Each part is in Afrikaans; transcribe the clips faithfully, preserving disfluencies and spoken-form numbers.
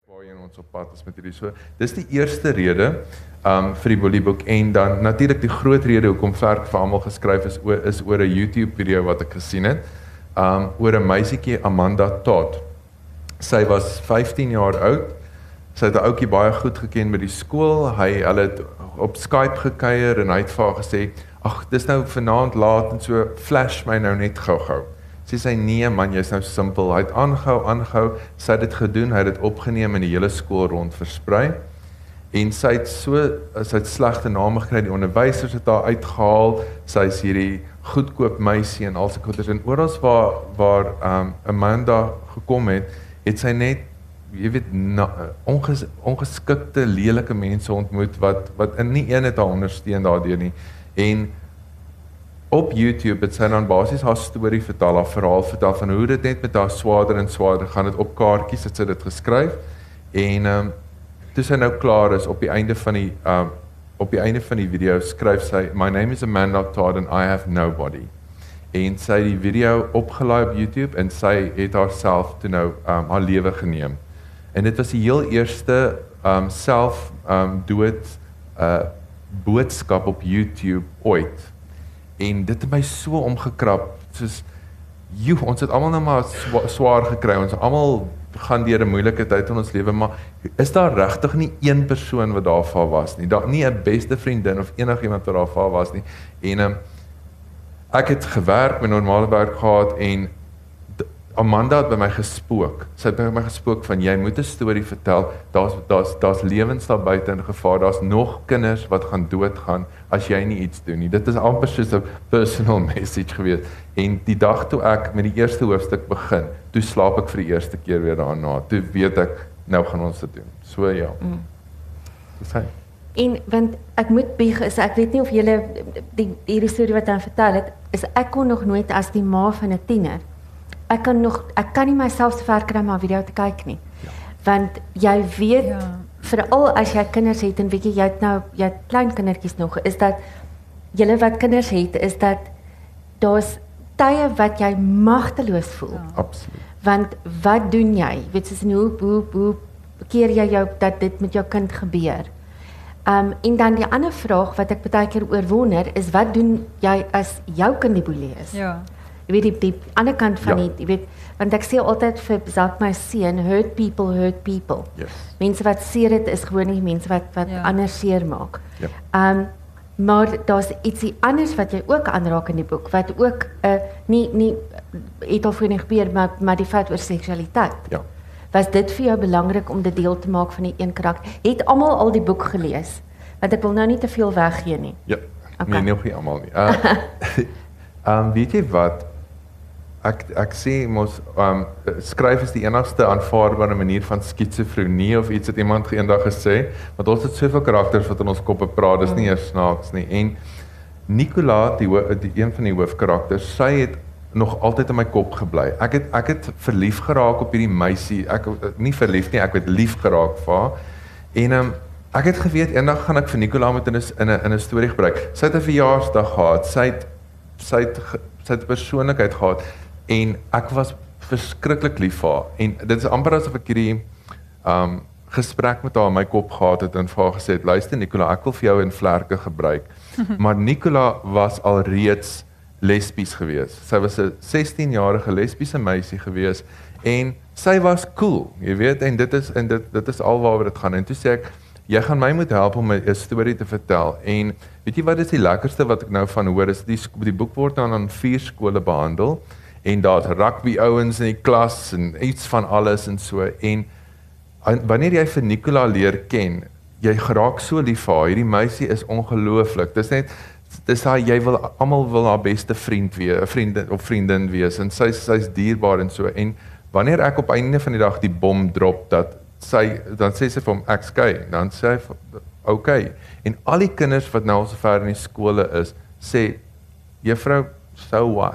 waarheen ons op pad is met hierdie. So, dis die eerste rede um, vir die Boelieboek, en dan natuurlik die groot rede hoekom Vlerk vir almal geskryf is, oor, is oor 'n YouTube video wat ek gesien het, um, oor 'n meisietjie, Amanda Todd. Sy was vyftien jaar oud, sy het 'n ouetjie baie goed geken by die skool, hy hulle het op Skype gekuier en hy het vir haar gesê, ag, dis nou vanaand laat en so, flash my nou net gou-gou. Sy sê, nee man, jy's nou simpel, hy het aangehou, aangehou, sy het dit gedoen, hy het dit opgeneem en die hele skool rond versprei, en sy het so, sy het slegte name gekry, die onderwysers het haar uitgehaal, sy is hierdie goedkoop meisie en al sy goeders, en oral waar, waar um, Amanda gekom het, het sy net, jy weet, na, onges, ongeskikte, lelike mense ontmoet, wat, wat in nie een het haar ondersteun daardeur nie, en op YouTube het sy dan basies haar storie vertel, haar verhaal vertel, van hoe dit net met haar swaarder en swaarder gaan, het op kaartjies het sy dit geskryf, en um, toe sy nou klaar is, op die einde van die, um, op die einde van die video, skryf sy, my name is Amanda Todd and I have nobody, en sy het die video opgelaai op YouTube, en sy het haarself toe nou um, haar lewe geneem, en dit was die heel eerste um, self um, dood uh, boodskap op YouTube ooit, en dit het my so omgekrap, soos, joe, ons het allemaal nou maar swa, swaar gekry, ons allemaal gaan deur 'n moeilike tyd in ons lewe, maar is daar regtig nie een persoon wat daar vir haar was nie, daar nie 'n beste vriendin of enigiemand wat daar vir haar was nie, en um, ek het gewerk, my normale werk gehad, en Amanda het by my gespook, sy het by my gespook van, jy moet 'n storie vertel, daar's daar's daar's lewens daar buite in gevaar, daar's nog kinders wat gaan doodgaan, as jy nie iets doen nie, dit is amper soos 'n personal message gewees, en die dag toe ek met die eerste hoofstuk begin, toe slaap ek vir die eerste keer weer daarna, toe weet ek, nou gaan ons dit doen, so ja, mm. dis hy. En, want ek moet bieg, is, ek weet nie of julle, die, die storie wat hy vertel het, is ek kon nog nooit as die ma van 'n tiener, ek kan nog, ek kan nie myself so ver kry om 'n video te kyk nie, ja. Want jy weet, ja. Veral as jy kinders het, en weet jy, jy het nou, jy het klein kindertjies nog, is dat, julle wat kinders het, is dat, daar's tye wat jy magteloos voel, ja. Absoluut. Want, wat doen jy, weet jy, hoe, hoe, hoe keer jy jou, dat dit met jou kind gebeur, um, en dan die ander vraag, wat ek baie keer oor wonder, is, wat doen jy as jou kind die boelie is? Ja. Jy weet, die, die ander kant van ja. die, jy weet, want ek sê altyd vir Zak my seun, hurt people, hurt people. Yes. Mense wat seer het, is gewoon nie mense wat, wat ja. anders seer maak. Ja. Um, maar daar's ietsie anders wat jy ook aanraak in die boek, wat ook, uh, nie, nie, het al voor nie gebeur, maar, maar die feit oor seksualiteit. Ja. Was dit vir jou belangrik om dit deel te maak van die een karakter? Het almal al die boek gelees? Want ek wil nou nie te veel weggee nie. Ja, okay. Nee, nog nie almal nie. Uh, um, weet jy wat, Ek, ek sê mos, um, skryf is die enigste aanvaarbare manier van skizofrenie of iets het iemand eendag gesê, want ons het soveel karakters wat in ons koppe praat, dis nie eers snaaks nie, en Nicola, die, die een van die hoofkarakters, sy het nog altyd in my kop gebly, ek het, ek het verlief geraak op hierdie meisie, ek, nie verlief nie, ek het lief geraak vir haar, en um, ek het geweet, eendag gaan ek vir Nicola met in 'n in 'n storie gebruik, sy het 'n verjaarsdag gehad, sy het, sy het, sy het 'n persoonlikheid gehad, en ek was verskriklik lief vir haar, en dit is amper asof ek hierdie um, gesprek met haar in my kop gehad het, en vir haar gesê het, luister Nicola, ek wil vir jou in Vlerke gebruik, maar Nicola was al reeds lesbies gewees, sy was 'n sestienjarige lesbiese meisie gewees, en sy was cool, jy weet, en dit is, en dit, dit is al waaroor dit gaan, en toe sê ek, jy gaan my moet help om 'n storie te vertel, en weet jy wat is die lekkerste wat ek nou van hoor, is die, die boek word dan aan vier skole behandel, en daar's rugby ouens in die klas, en iets van alles en so, en wanneer jy vir Nicola leer ken, jy geraak so lief vir haar, hierdie meisie is ongelooflik, dis net, dis haar, jy wil, almal wil haar beste vriend wees, vriendin, of vriendin wees, en sy, sy is dierbaar en so, en wanneer ek op einde van die dag die bom drop, dat sy, dan sê sy vir hom, ek's gay, dan sê hy, ok, en al die kinders wat nou al so ver in die skole is, sê, juffrou, so what?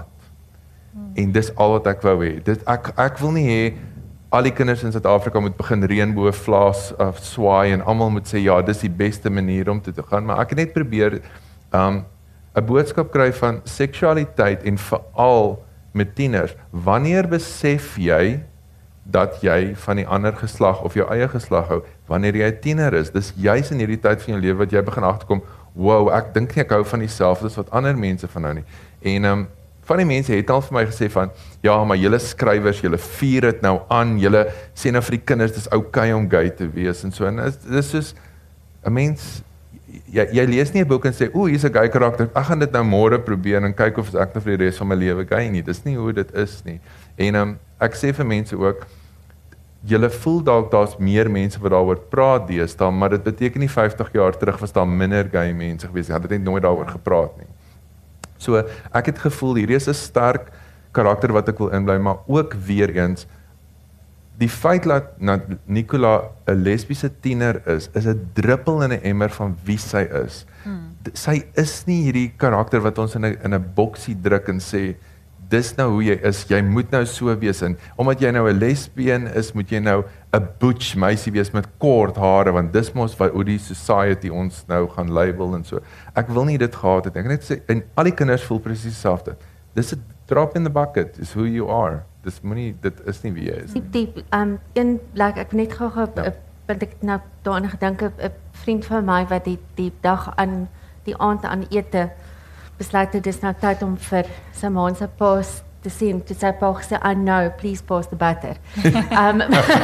En dis al wat ek wou hê. Dit ek ek wil nie hê al die kinders in Suid-Afrika moet begin reënboogvlaas of swaai en almal moet sê ja, dis die beste manier om te, te gaan, maar ek het net probeer um 'n boodskap kry van seksualiteit en veral met tieners. Wanneer besef jy dat jy van die ander geslag of jou eie geslag hou wanneer jy 'n tiener is. Dis juis in hierdie tyd van jou lewe wat jy begin agterkom, wow, ek dink nie ek hou van dieselfde as wat ander mense van hou nie. En um, van die mense het al vir my gesê van, ja, maar julle skrywers, julle vier dit nou aan, julle sê nou vir die kinders, dis oukei om gay te wees en so. En dis, dis soos 'n mens, jy, jy lees nie 'n boek en sê, oeh, hier's 'n gay karakter, ek gaan dit nou môre probeer en kyk of ek nou vir die res van my lewe gay nie. Dis nie hoe dit is nie. En um, ek sê vir mense ook, julle voel dalk daar's meer mense wat daaroor praat deesdae, maar dit beteken nie vyftig jaar terug was daar minder gay mense gewees. Hulle het net nooit daaroor gepraat nie. So ek het gevoel hierdie is 'n sterk karakter wat ek wil inbly, maar ook weer eens die feit dat Nicola 'n lesbiese tiener is, is 'n druppel in 'n emmer van wie sy is. Hmm. Sy is nie hierdie karakter wat ons in 'n in 'n boksie druk en sê dis nou hoe jy is, jy moet nou so wees en omdat jy nou 'n lesbien is, moet jy nou 'n butch meisie wees met kort hare, want dis mos wat hoe die society ons nou gaan label en so. Ek wil nie dit gehad het. Ek net sê en al die kinders voel presies dieselfde. Dis 'n drop in the bucket, is who you are. Dis moenie dit is nie wie jy is. Diep diep, um een blik ek net gou gou ja. want ek nou daaraan gedink 'n vriend van my wat die die dag aan die aand aan ete besluit het dis nou tyd om vir sy ma se paas te sien. Toe sy pa gesê, "I know, please pass the butter." um,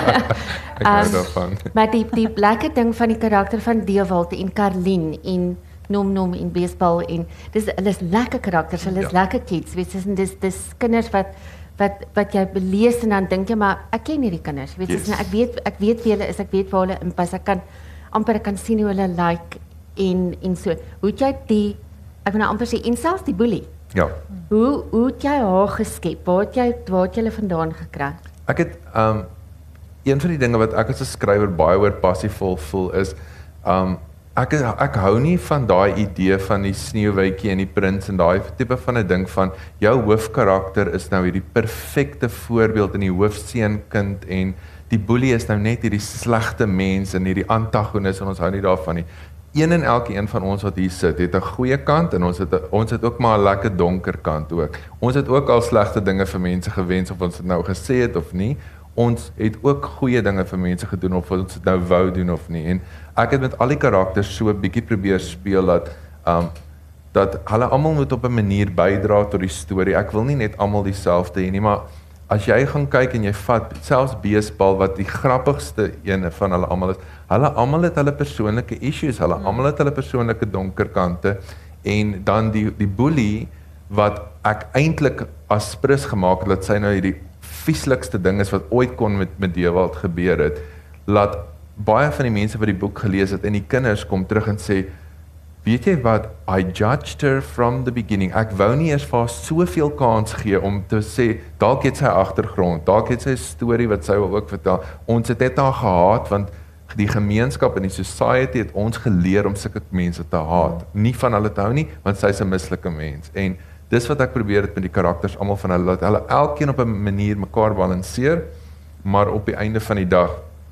um, maar die die lekker ding van die karakter van Dewald en Karlien en Nom Nom en Baseball en dis hulle is lekker karakters, hulle is ja. lekker kids, weet jy, dis dis kinders wat wat wat jy belees en dan dink jy maar ek ken hierdie kinders, weet jy, yes. ek weet ek weet wie hulle is, ek weet waar hulle inpas, ek kan amper ek kan sien hoe hulle like en en so. Hoe het jy die ek wil nou amper sê en selfs die boelie. Ja. Hoe hoe het jy haar geskep? Waar het jy waar het jy hulle vandaan gekry? Ek het um een van die dinge wat ek as 'n skrywer baie oor passievol voel is um ek ek hou nie van daai idee van die Sneeuwwitjie en die prins en daai tipe van 'n ding van jou hoofkarakter is nou hierdie perfekte voorbeeld in die hoofseunkind en die boelie is nou net hierdie slegte mens en hierdie antagonis en ons hou nie daarvan nie. Een en elke een van ons wat hier sit, het 'n goeie kant en ons het ons het ook maar 'n lekker donker kant ook. Ons het ook al slegte dinge vir mense gewens of ons dit nou gesê het of nie. Ons het ook goeie dinge vir mense gedoen of ons dit nou wou doen of nie. En ek het met al die karakters so 'n bietjie probeer speel dat um dat hulle almal moet op 'n manier bydra tot die storie. Ek wil nie net almal dieselfde hê nie, maar as jy gaan kyk en jy vat selfs Baseball wat die grappigste een van hulle almal is, hulle almal het hulle persoonlike issues, hulle hmm. almal het hulle persoonlike donker kante en dan die die boelie wat ek eintlik as sprus gemaak het dat sy nou hierdie vieslikste ding is wat ooit kon met met Dewald gebeur het, laat baie van die mense wat die boek gelees het en die kinders kom terug en sê, weet jy wat, I judged her from the beginning. Ek wou nie eers vir haar soveel kans gee om te sê, dalk het sy agtergrond, dalk het sy 'n storie wat sy wil ook vertel. Ons het net haar gehaat want die gemeenskap en die society het ons geleer om sulke mense te haat. Nie van hulle te hou nie, want sy is 'n mislike mens. En dis wat ek probeer het met die karakters almal van hulle, dat hulle elkeen op 'n manier mekaar balanseer, maar op die einde van die dag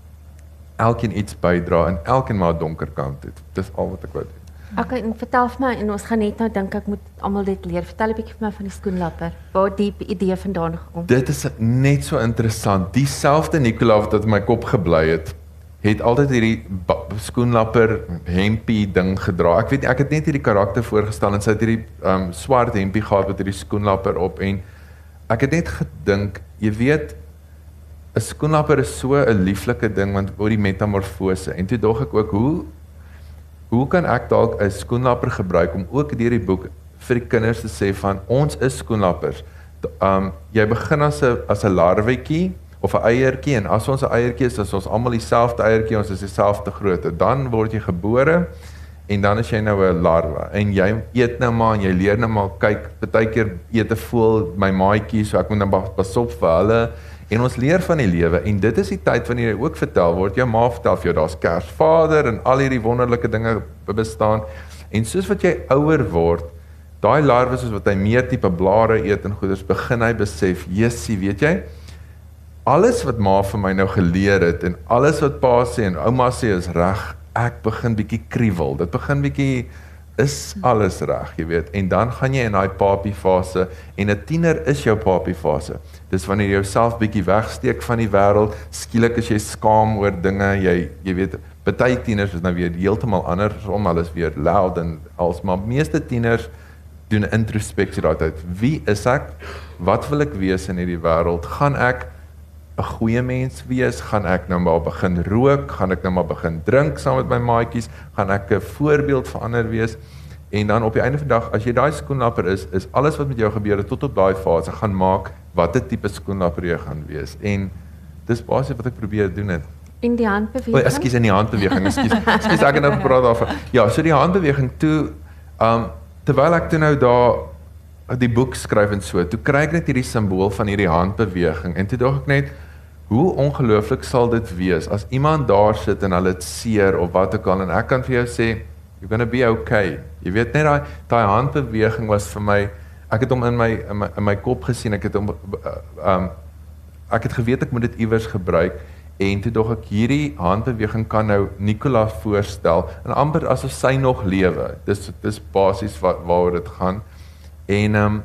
elkeen iets bydra en elkeen maar 'n donker kant het. Dis al wat ek wou doen. Okay, en vertel vir my, en ons gaan net nou dink ek moet almal dit leer. Vertel 'n bietjie vir my van die skoenlapper. Waar het die idee vandaan gekom? Dit is net so interessant. Dieselfde Nicola wat in my kop gebly het, het altyd hierdie skoenlapper hempie ding gedra. Ek weet ek het net hierdie karakter voorgestel en sy het hierdie um, swart hempie gehad met hierdie skoenlapper op en ek het net gedink, jy weet, 'n skoenlapper is so 'n lieflike ding want oor die metamorfose en toe dog ek ook hoe Hoe kan ek dalk 'n skoenlapper gebruik om ook deur die boek vir die kinders te sê van ons is skoenlappers. Um jy begin as 'n as 'n larwetjie of 'n eiertjie en as ons 'n eiertjie is, is ons almal dieselfde eiertjie, ons is dieselfde grootte. Dan word jy gebore en dan is jy nou 'n larwe en jy eet nou maar en jy leer nou maar kyk, partykeer eet 'n voël my maatjie, so ek moet nou pas op vir hulle. En ons leer van die lewe en dit is die tyd wanneer jy ook vertel word, jou ma vertel vir jou daar's Kersvader en al hierdie wonderlike dinge bestaan. En soos wat jy ouer word, daai larwe soos wat hy meer tipe blare eet en goeders, begin hy besef, jessie, weet jy, alles wat ma vir my nou geleer het en alles wat pa sê en ouma sê is reg, ek begin bietjie kriewel. Dit begin bietjie is alles reg, jy weet. En dan gaan jy in daai papie fase en 'n tiener is jou papie fase. Dis wanneer jy jouself bietjie wegsteek van die wêreld, skielik is jy skaam oor dinge, jy jy weet, party tieners is nou weer heeltemal andersom, hulle is weer loud en als maar meeste tieners doen introspeksie daardie. Wie is ek? Wat wil ek wees in hierdie wêreld? Gaan ek 'n goeie mens wees? Gaan ek nou maar begin rook? Gaan ek nou maar begin drink saam met my maatjies? Gaan ek 'n voorbeeld vir ander wees? En dan op die einde van die dag, as jy daai skoenlapper is, is alles wat met jou gebeur het tot op daai fase gaan maak watter tipe skoenlapper jy gaan wees. En dis basies wat ek probeer doen het. In die handbeweging? O, ekskuus, in die handbeweging, ekskuus. Ekskuus, ek het nou gepraat daarvan. Ja, so die handbeweging toe, um, terwyl ek toe nou daar die boek skryf en so, toe kry ek net hierdie simbool van hierdie handbeweging, en toe dink ek net, hoe ongelooflik sal dit wees, as iemand daar sit en hulle het seer, of wat ook al, en ek kan vir jou sê, you're gonna be okay. Jy weet net, daai, daai handbeweging was vir my, ek het hom in my, in my, in my kop gesien, ek het hom, um, ek het geweet ek moet dit iewers gebruik, en toe dog ek, hierdie handbeweging kan nou Nicola voorstel, en amper asof sy nog lewe, dis, dis basies wat, waar dit gaan, en um,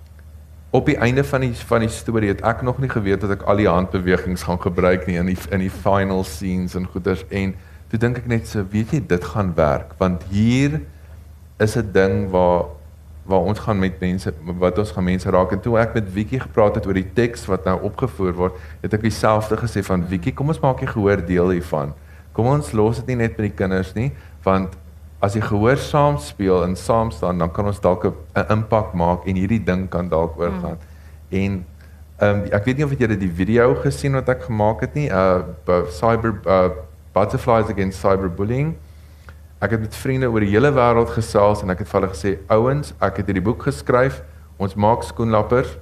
op die einde van die, van die storie het ek nog nie geweet dat ek al die handbewegings gaan gebruik nie, in die, in die final scenes en goeders, en toe dink ek net so, weet jy, dit gaan werk, want hier is 'n ding waar, waar ons gaan met mense, wat ons gaan mense raak, en toe ek met Vicky gepraat het oor die teks wat nou opgevoer word, het ek dieselfde gesê van, Vicky, kom ons maak die gehoor deel hiervan, kom ons los dit nie net by die kinders nie, want as die gehoor saam speel en saam staan, dan kan ons dalk 'n impak maak, en hierdie ding kan dalk oorgaan, mm. en um, ek weet nie of het julle die video gesien wat ek gemaak het nie, uh, cyber, uh, Butterflies Against Cyberbullying. Ek het met vriende oor die hele wêreld gesels en ek het vir hulle gesê, ouens, ek het hierdie boek geskryf, ons maak skoenlappers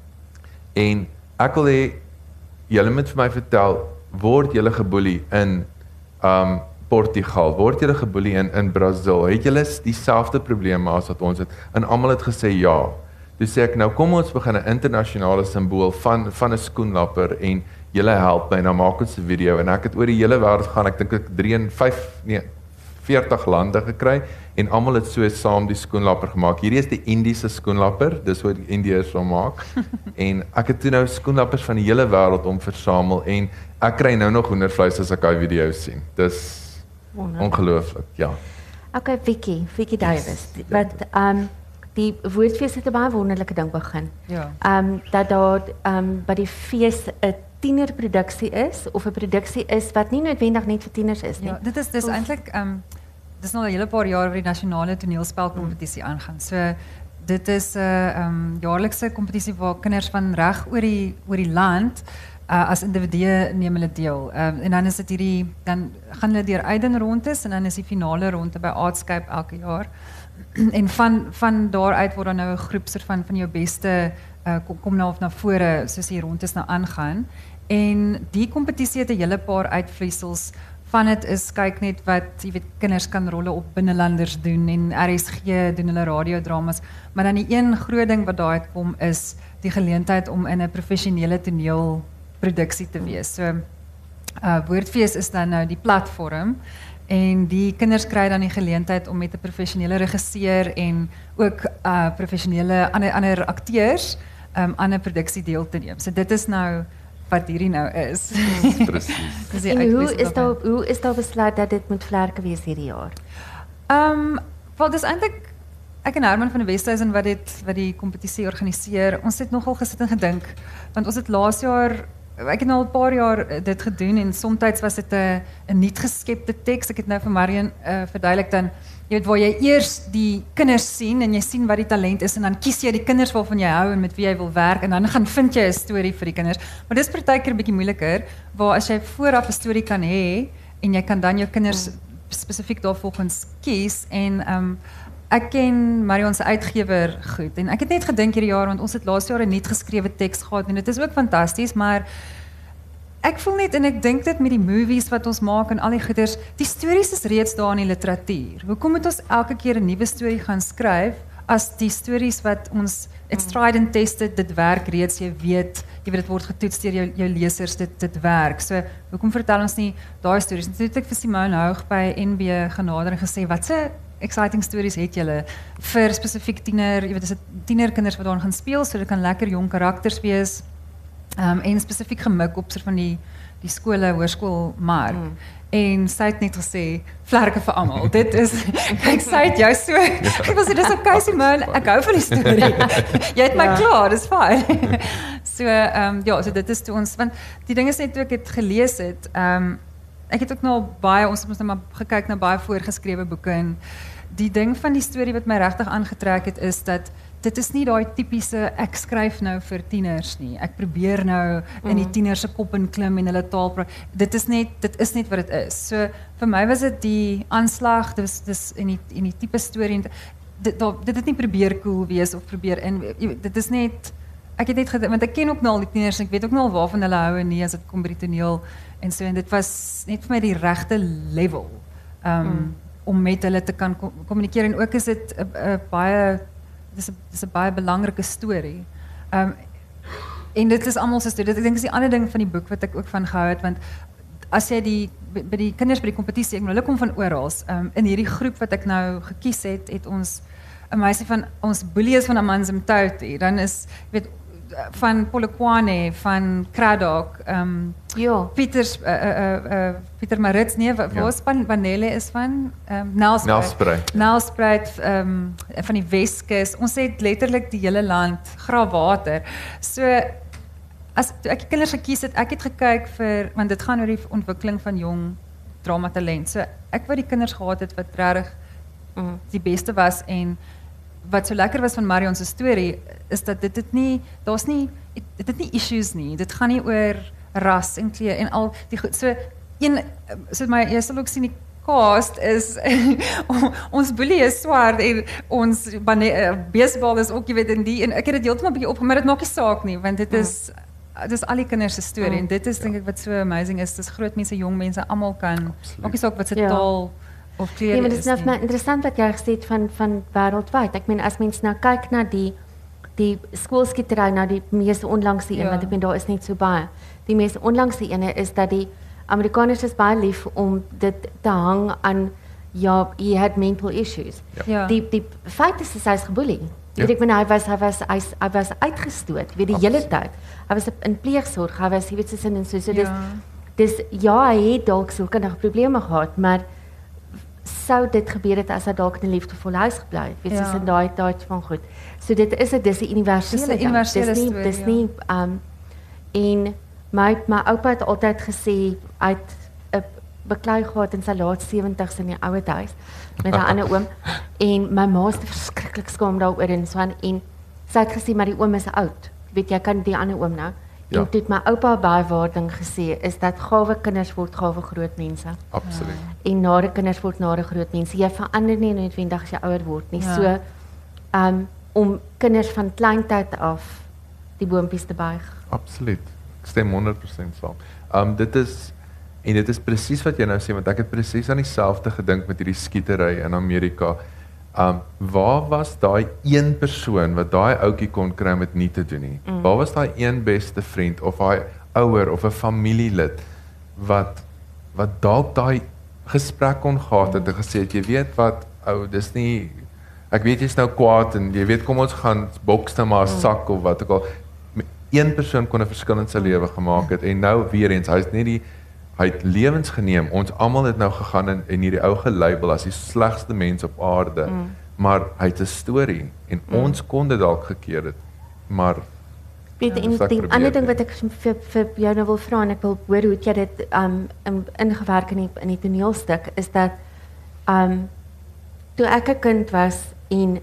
en ek wil hê julle moet vir my vertel, word julle geboelie in um, Portugal, word julle geboelie in, in Brazil, het julle dieselfde probleme as wat ons het, en almal het gesê ja. Toe sê ek, nou kom ons begin 'n internasionale simbool van, van 'n skoenlapper en julle help my, nou maak ons 'n video, en ek het oor die hele wêreld gaan, ek dink ek drie en vyf, nee, veertig lande gekry, en almal het so saam die skoenlapper gemaak. Hierdie is die Indiese skoenlapper, dis wat die Indiërs sal maak, en ek het toe nou skoenlappers van die hele wêreld om versamel, en ek kry nou nog hoendervleis as ek daai video sien. Dis ongelooflik, ja. Okay, Vicky, Vicky Davis, wat, um, die woordfees het 'n baie wonderlike ding begin. Ja. Um, dat daar um, by die fees 'n tienerproduksie is, of 'n produksie is wat nie noodwendig net vir tieners is nie. Ja, dit is dis eintlik um, dis nou al 'n hele paar jaar waar die nasionale toneelspelkompetisie aangaan. So dit is 'n uh, um, jaarlikse kompetisie waar kinders van reg oor die oor die land uh, as individue neem hulle deel. Um, en dan is dit hierdie dan gaan hulle deur Aiden rondes en dan is die finale ronde by Artscape elke jaar. En van van daaruit word dan nou 'n groep soort van van jou beste uh, kom, kom nou of na vore soos die rondes nou aangaan. En die kompetisie het 'n hele paar uitvloeisels. Van dit is kyk net wat jy weet kinders kan rolle op binnelanders doen en R S G doen hulle radiodramas, maar dan die een groot ding wat daar uitkom is die geleentheid om in 'n professionele toneelproduksie te wees. So uh, Woordfees is dan nou die platform. En die kinders kry dan die geleentheid om met 'n professionele regisseur en ook uh, professionele ander, ander akteurs um, aan 'n produksie deel te neem. So dit is nou wat hierdie nou is. Presies. En hoe is daar hoe is daar besluit dat dit moet vlerke wees hierdie jaar? Ehm, um, wel dis eintlik ek en Herman van die Westhuizen wat dit wat die kompetisie organiseer. Ons het nogal gesit en gedink want ons het laas jaar ek het nou al 'n paar jaar dit gedoen en soms was dit 'n 'n nuut geskepte teks. Ek het nou vir Marion uh, verduidelik dan jy weet waar jy eers die kinders sien en jy sien wat die talent is en dan kies jy die kinders waarvan jy hou en met wie jy wil werk en dan gaan vind jy 'n storie vir die kinders. Maar dis partykeer 'n bietjie moeiliker waar as jy vooraf 'n storie kan hê en jy kan dan jou kinders spesifiek daarvolgens kies en um, ek ken Marion se uitgewer goed en ek het net gedink hierdie jaar want ons het laas jaar 'n nuut geskrewe teks gehad en dit is ook fantasties, maar ek voel net en ek dink dit met die movies wat ons maak en al die goeders, die stories is reeds daar in die literatuur. Hoekom moet ons elke keer 'n nuwe storie gaan skryf as die stories wat ons it's tried and tested, dit werk reeds, jy weet, jy weet dit word getoets deur jou jou lesers, dit dit werk. So hoekom vertel ons nie daai stories? Toe het ek vir Simone Houg by N B genader en gesê, wat se exciting stories het julle vir spesifiek tiener, jy weet, dis dit tienerkinders wat daar gaan speel, so dit kan lekker jong karakters wees. Um, en spesifiek gemik op soort van die die skole, hoërskool mark. Mm. En sy het net gesê, vlerke vir almal. Dit is, kyk, sy het jou so, ek wil sê, dis okay, Simone, ek hou van die storie. Jy het my ja. klaar, dis fine. so, um, ja, so dit is toe ons, want die ding is net toe ek het gelees het, um, ek het ook nou baie, ons het ons nou maar gekyk na baie voorgeskrewe boeke, en die ding van die storie wat my regtig aangetrek het, is dat dit is nie daai tipiese ek skryf nou vir tieners nie. Ek probeer nou in die tieners se kop inklim en hulle taal praat. Dit is net dit is net wat dit is. So vir my was dit die aanslag, dis dis in die in die tipe storie. Dit dit het nie probeer cool wees of probeer in dit is net ek het net gedink want ek ken ook nou al die tieners en ek weet ook nou al waarvan hulle hou en nie as dit kom by die toneel en so en dit was net vir my die regte level. Um mm. om met hulle te kan kommunikeer en ook is dit 'n baie dis 'n dis 'n baie belangrike storie. Um en dit is almal se storie. Dit ek dink is die ander ding van die boek wat ek ook van gehou het want as jy die by die kinders by die kompetisie, ek bedoel hulle kom van oral. Um in hierdie groep wat ek nou gekies het, het ons 'n meisie van ons boelie is van Amanzimtoti. Dan is jy weet van Polokwane, van Kraddock, um ja. Pieters uh, uh, uh, Pieter Marits, nee, waar ja. is van Vanelle is van um, Nelspruit. Nelspruit um, van die Weskus. Ons het letterlik die hele land graafwater. So as toe ek die kinders gekies het, ek het gekyk vir want dit gaan oor die ontwikkeling van jong dramatalent. So ek wou die kinders gehad het wat regtig mm. die beste was en wat so lekker was van Marion se storie is dat dit dit nie daar's nie dit het nie issues nie. Dit gaan nie oor ras en kleur en al die goed. So een so my jy sal ook sien die cast is ons boelie is swart en ons baseball is ook jy weet in die en ek het dit heeltemal 'n bietjie opgemaak, maar dit maak nie saak nie want dit is dit is al die kinders se storie mm. en dit is dink ek wat so amazing is. Dis groot mense, jong mense, almal kan maak nie saak wat se ja. taal of kleur nee, maar is. Dit is nou interessant wat jy gesê het van van wêreldwyd. Ek meen as mens nou kyk na die die skoolskietery nou die mees onlangse een ja. want ek meen daar is net so baie. Die mees onlangse ene is dat die Amerikaners is baie lief om dit te hang aan ja, he had mental issues. Ja. Ja. Die die feit is hy is geboelie. Ja. Ek meen hy was hy was hy, hy was uitgestoot weet die Absoluut. hele tyd. Hy was in pleegsorg, hy was jy weet so en so so dis ja. dis ja, hy het dalk sulke probleme gehad, maar sou dit gebeur het as hy dalk in 'n liefdevolle huis gebly het. Weet jy, ja. so in daai tyd van goed. So dit is 'n dis 'n universele ding. Dis nie story, dis nie ja. um en my my oupa het altyd gesê hy het 'n beklei gehad in sy laat sewentig's in die ouer huis met 'n ander oom en my ma is verskriklik skaam daaroor en so aan en sy het gesê maar die oom is oud. Weet jy, kan die ander oom nou Ja. En toe het my oupa baie waarding gesê is dat gawe kinders word gawe groot mense. Absoluut. Ja. En nare kinders word nare groot mense. Jy verander nie noodwendig as jy ouer word nie. Ja. So um om kinders van kleintyd af die boontjies te buig. Absoluut. Ek stem honderd persent saam. Um dit is en dit is presies wat jy nou sê want ek het presies aan dieselfde gedink met hierdie skietery in Amerika. Um, waar was daai een persoon wat daai ouetjie kon kry om dit nie te doen nie? Mm. Waar was daai een beste vriend of daai ouer of 'n familielid wat wat dalk daai gesprek kon gehad het en gesê het, jy weet wat, ou, dis nie ek weet jy's nou kwaad en jy weet kom ons gaan boks nou maar 'n sak of wat ook al. Een persoon kon 'n verskil in sy lewe gemaak het en nou weer eens, hy's nie die hy het lewens geneem. Ons almal het nou gegaan in en hierdie ou gelabel as die slegste mens op aarde. Mm. Maar hy het 'n storie en mm. ons kon dit dalk gekeer het. Maar weet en ja, die ander ding wat ek vir vir jou nou wil vra en ek wil hoor hoe jy dit um ingewerk in die, in die toneelstuk is dat um toe ek 'n kind was en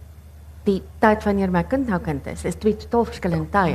die tyd wanneer my kind nou kind is, is twee totaal verskillende tye.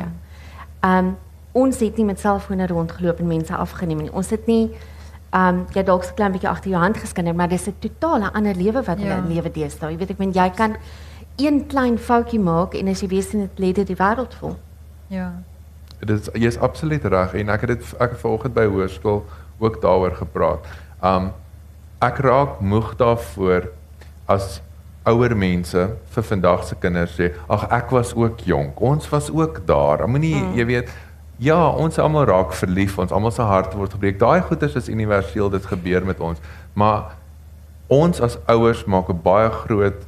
Um ons het nie met selfone rondgeloop en mense afgeneem nie. Ons het nie um jy dalk so klein bietjie agter jou hand geskinder, maar dis 'n totale ander lewe wat hulle ja. in lewe deesdae. Jy weet ek meen jy kan een klein foutjie maak en as jy weet dit lê dit die wêreld vol. Ja. Dit is jy is absoluut reg en ek het dit ek het vanoggend by hoërskool ook daaroor gepraat. Um ek raak moeg daarvoor as ouer mense vir vandag se kinders sê, ag ek was ook jonk. Ons was ook daar. Moenie mm. jy weet ja, ons almal raak verlief, ons almal se harte word gebreek. Daai goeders is universeel, dit gebeur met ons. Maar ons as ouers maak 'n baie groot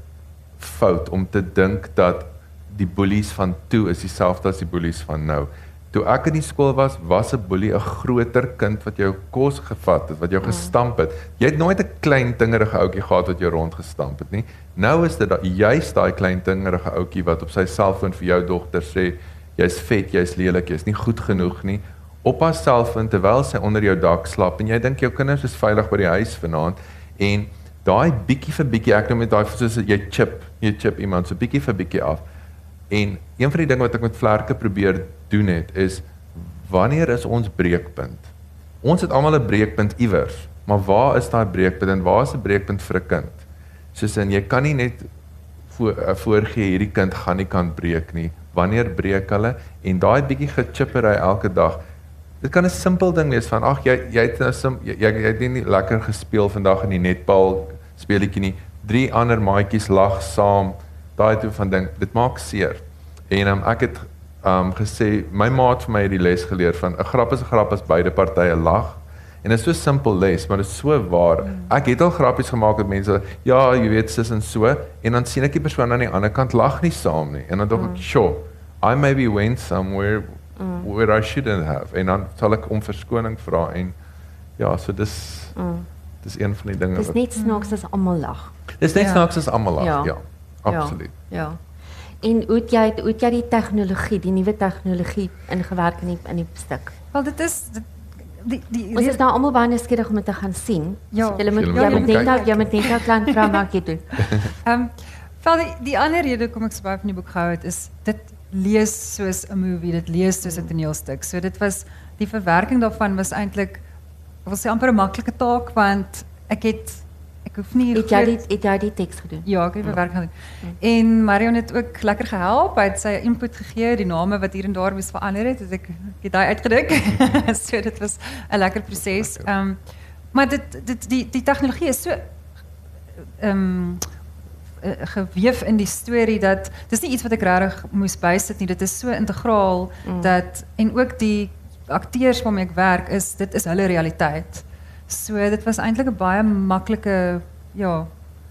fout om te dink dat die boelies van toe is dieselfde as die boelies van nou. Toe ek in die skool was, was 'n boelie 'n groter kind wat jou kos gevat het, wat jou gestamp het. Jy het nooit 'n klein tingerige ouetjie gehad wat jou rondgestamp het nie. Nou is dit juist daai klein tingerige ouetjie wat op sy selfoon vir jou dogter sê, jy's vet, jy's lelik, jy's nie goed genoeg nie. Op haar selfoon terwyl sy onder jou dak slaap en jy dink jou kinders is veilig by die huis vanaand en daai bietjie vir bietjie, ek noem dit daai soos jy chip, jy chip iemand so bietjie vir bietjie af. En een van die dinge wat ek met Vlerke probeer doen het, is, wanneer is ons breekpunt? Ons het almal 'n breekpunt iewers, maar waar is daai breekpunt en waar is 'n breekpunt vir 'n kind? Soos in, jy kan nie net voor, voorgee, hierdie kind gaan nie kan breek nie. Wanneer breek hulle? En daai bietjie gechippery elke dag, dit kan 'n simpel ding wees van, ag, jy, jy, het nou sim, jy, jy het nie lekker gespeel vandag in die netbal speletjie nie, drie ander maatjies lag saam, daai tipe van ding, dit maak seer. En um, ek het um, gesê, my ma het vir my die les geleer van, 'n grap is 'n grap as beide partye lag. En dit is so simpel les, maar dit is so waar. Mm. Ek het al grappies gemaak met mense, ja, jy weet, sis en so, en dan sien ek die persoon aan die ander kant lag nie saam nie. En dan dink mm. ek, sure, I maybe went somewhere mm. where I shouldn't have. En dan sal ek om verskoning vra. En ja, so dis, mm. dis een van die dinge. Dis net snaaks as almal lag. Dis net ja. snaaks as almal lag, ja. ja. Absoluut. Ja. ja. En hoe het jy hoe het jy die tegnologie, die nuwe tegnologie ingewerk in die in die stuk? Wel, dit is dit, die die ons is nou almal baie nuuskierig om dit te gaan sien. Ja. Jy moet Julle jy moet moet net kyk. nou jy moet net nou klein dramaatjie doen. Ehm um, wel die die ander rede hoekom ek so baie van die boek gehou het is dit lees soos 'n movie, dit lees soos 'n toneelstuk. So dit was die verwerking daarvan was eintlik ek wil sê amper 'n maklike taak want ek het ek hoef nie Het jy die het jy die teks gedoen? Ja, ek het die verwerking gedoen. En Marion het ook lekker gehelp. Hy het sy input gegee, die name wat hier en daar moes verander het, het ek ek het daai uitgedruk. So dit was 'n lekker proses. Ehm um, maar dit dit die die tegnologie is so ehm um, geweef in die storie dat dis nie iets wat ek regtig moes bysit nie. Dit is so integraal mm. dat en ook die akteurs waarmee ek werk is dit is hulle realiteit. So dit was eintlik 'n baie maklike ja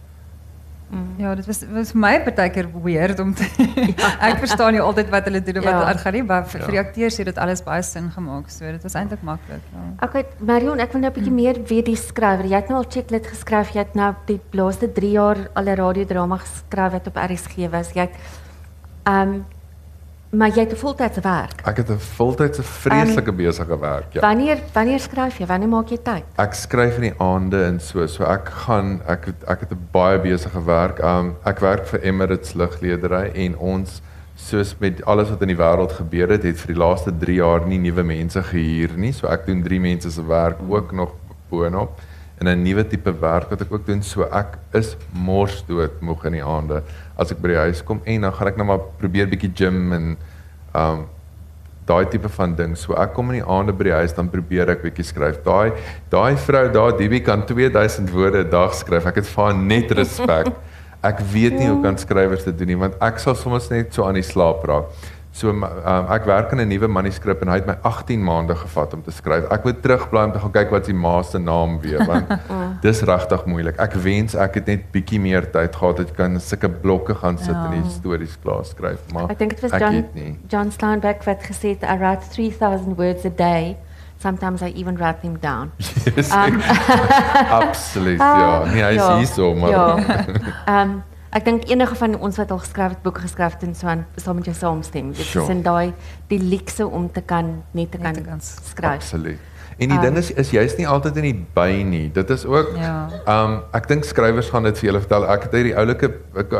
mm. ja, dit was was vir my partykeer weird om te ja. Ek verstaan nie altyd wat hulle doen of ja. wat aangaan nie, maar vir, ja. vir die akteurs het dit alles baie sin gemaak. So dit was eintlik maklik. Ja. Okay, Marion, ek wil nou 'n bietjie mm. meer weet die skrywer. Jy het nou al Checklit geskryf, jy het nou die laaste drie jaar al 'n radiodrama geskryf wat op R S G was. Jy het ehm um, maar jy het 'n voltydse werk. Ek het 'n voltydse vreeslike um, besige werk, ja. Wanneer wanneer skryf jy? Wanneer maak jy tyd? Ek skryf in die aande en so, so ek gaan ek het, ek het 'n baie besige werk. Um ek werk vir Emirates Lugledery en ons soos met alles wat in die wêreld gebeur het, het vir die laaste drie jaar nie nuwe mense gehuur nie. So ek doen drie mense se werk ook nog boonop en 'n nuwe tipe werk wat ek ook doen. So ek is mors dood moeg in die aande as ek by die huis kom en dan gaan ek nou maar probeer bietjie gym en um daai tipe van ding. So ek kom in die aande by die huis dan probeer ek bietjie skryf. Daai daai vrou daar, Debbie kan twee duisend woorde 'n dag skryf. Ek het vir haar net respek. Ek weet nie hoe kan skrywers dit doen nie want ek sal soms net so aan die slaap raak. So um, ek werk in 'n nuwe manuskrip en hy het my agttien maande gevat om te skryf. Ek moet terugbly om te gaan kyk wat die ma se naam weer want dis regtig moeilik. Ek wens ek het net bietjie meer tyd gehad dat ek kan sulke blokke gaan sit en die stories klaar skryf, maar ek dink dit was ek John het nie. John Steinbeck wat gesê het I write three thousand words a day. Sometimes I even write them down. Yes, um, absoluut, ja. Nee, hy is ja, hier so, maar ja. um, ek dink enige van ons wat al geskryf het, boeke geskryf het en so aan, sal met jou saamstem. Dit Sure. is in daai die luukse om te kan net te kan, te kan skryf. absoluut. En die Um, ding is is jy's nie altyd in die by nie. Dit is ook Ja. um ek dink skrywers gaan dit vir julle vertel. Ek het hierdie oulike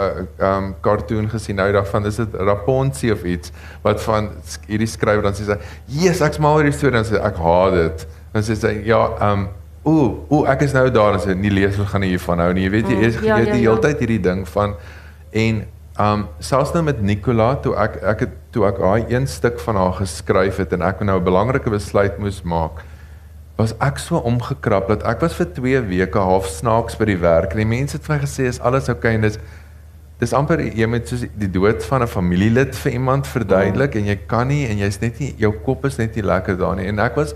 um cartoon gesien nou dag van is dit Rapunzel of iets wat van hierdie skrywer dan sê sy, "Yes, ek's mal oor hierdie storie." Dan sê ek haat dit. Dan sê sy, "Ja, um ooh, ooh, ek is nou daar." Dan sê nie lees ons gaan nie hiervan hou nie. Jy weet jy is Mm, ja, jy ja, die ja. hele tyd hierdie ding van en um selfs nou met Nicola toe ek ek het toe ek daai een stuk van haar geskryf het en ek nou 'n belangrike besluit moes maak. Was ek so omgekrap dat ek was vir twee weke half snaaks by die werk en die mense het vir my gesê is alles oukei en dis dis amper jy moet soos die dood van 'n familielid vir iemand verduidelik mm. en jy kan nie en jy's net nie jou kop is net nie lekker daar nie en ek was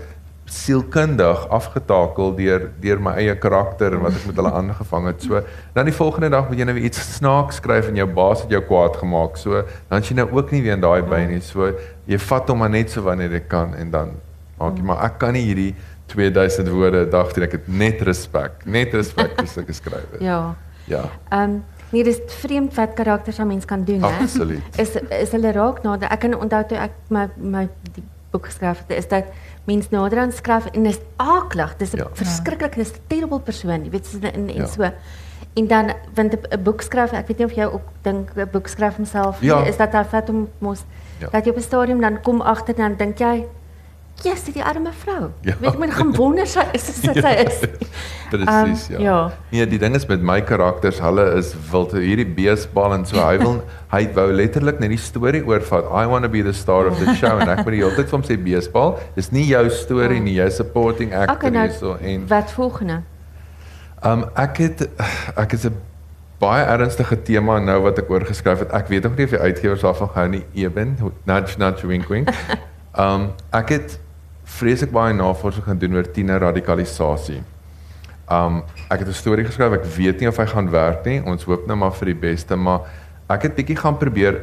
sielkundig afgetakel deur deur my eie karakter en wat ek met hulle aangevang het. So dan die volgende dag moet jy nou weer iets snaaks skryf en jou baas het jou kwaad gemaak. So dan is jy nou ook nie weer in daai by nie. So jy vat hom maar net so wanneer jy kan en dan maak jy maar ek kan nie hierdie tweeduisend woorde 'n dag doen. Ek het net respek, net respek vir sulke skrywe. Ja. Ja. Ehm um, nee, dis vreemd wat karakters aan mens kan doen, hè. Absoluut. Is is hulle raak nader. Ek kan onthou toe ek my my die boek geskryf het, is dat mens nader aan skryf en is aaklig. Dis 'n Ja. verskriklik, dis 'n terrible persoon, jy weet so en en Ja. so. En dan want 'n boek skryf, ek weet nie of jy ook dink 'n boek skryf homself nie, Ja. is dat hy vat hom mos Ja. dat jy op 'n stadium dan kom agter dan dink jy, "Jesus, die arme vrou." Ja. Weet jy moet gaan wonder sy is sy is. Presies, Um, ja. ja. Nee, die ding is met my karakters, hulle is wild. Hierdie beesbal en so, hy wil hy wou letterlik net die storie oorvat. I want to be the star of the show en ek moet die hele tyd vir hom sê beesbal, dis nie jou storie nie, jy supporting actor Okay, nou, hierso en wat volgende? um ek het ek het 'n baie ernstige tema nou wat ek oor geskryf het. Ek weet nog nie of die uitgewers daarvan gehou nie, Eben, nudge nudge wink wink. Um ek het vreeslik baie navorsing gaan doen oor tiener radikalisasie. Um ek het 'n storie geskryf, ek weet nie of hy gaan werk nie. Ons hoop nou maar vir die beste, maar ek het bietjie gaan probeer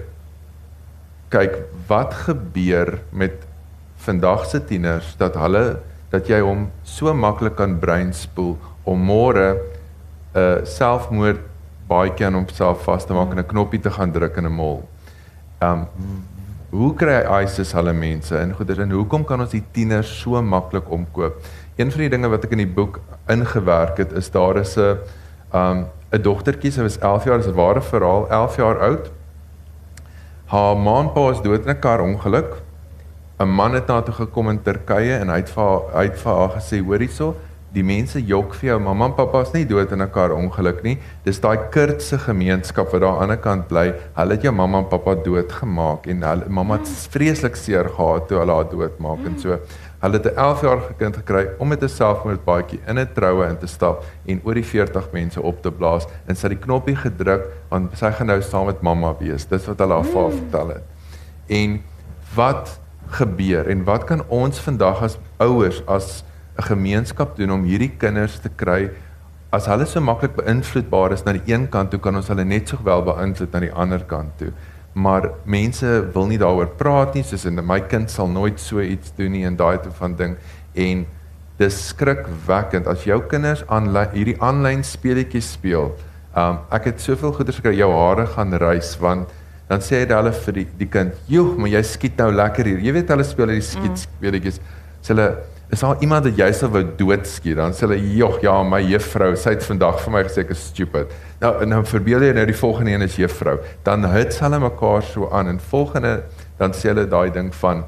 kyk wat gebeur met vandag se tieners dat hulle dat jy hom so maklik kan breinspoel om môre 'n uh, selfmoord baadjie aan homself vas te maak en 'n knoppie te gaan druk in 'n mall. Um hoe kry ISIS hulle mense en goeders en hoekom kan ons die tieners so maklik omkoop? Een van die dinge wat ek in die boek ingewerk het is daar is 'n um 'n dogtertjie, sy was elf jaar, dis 'n ware verhaal, elf jaar oud. Haar ma en pa is dood in 'n karongeluk. 'n Man het na haar toe gekom in Turkye en hy het vir haar, hy het vir haar gesê, hoor hierso, die mense jok vir jou, mamma en pappa is nie dood in 'n karongeluk nie. Dis daai Kurtse gemeenskap wat daar aan die ander kant bly. Hulle het jou mamma en pappa doodgemaak en hulle mamma het vreeslik seer gehad toe hulle haar doodmaak en so. Hulle het 'n elf jarige kind gekry om met 'n selfmoordbaadjie in 'n troue in te stap en oor die veertig mense op te blaas en sy het die knoppie gedruk want sy gaan nou saam met mamma wees. Dis wat hulle haar mm. vertel het. En wat gebeur en wat kan ons vandag as ouers as 'n gemeenskap doen om hierdie kinders te kry as hulle so maklik beïnvloedbaar is na die een kant toe kan ons hulle net sowel beïnvloed na die ander kant toe. Maar mense wil nie daaroor praat nie, soos in my kind sal nooit so iets doen nie en daai tipe van ding en dis skrikwekkend as jou kinders aanlyn hierdie aanlyn speletjies speel. Um ek het soveel goeders gekry, jou hare gaan rys want dan sê hulle vir die, die kind, "Joe, maar jy skiet nou lekker hier." Jy weet hulle speel hierdie skiet speletjies. Sê hulle is daar iemand wat jy sou wou doodskiet, dan sê hulle, "Joh, ja, my juffrou, sy het vandag vir my gesê ek is stupid." Nou, nou verbeel jy nou die volgende een is juffrou. Dan hits hulle mekaar so aan en volgende dan sê hulle daai ding van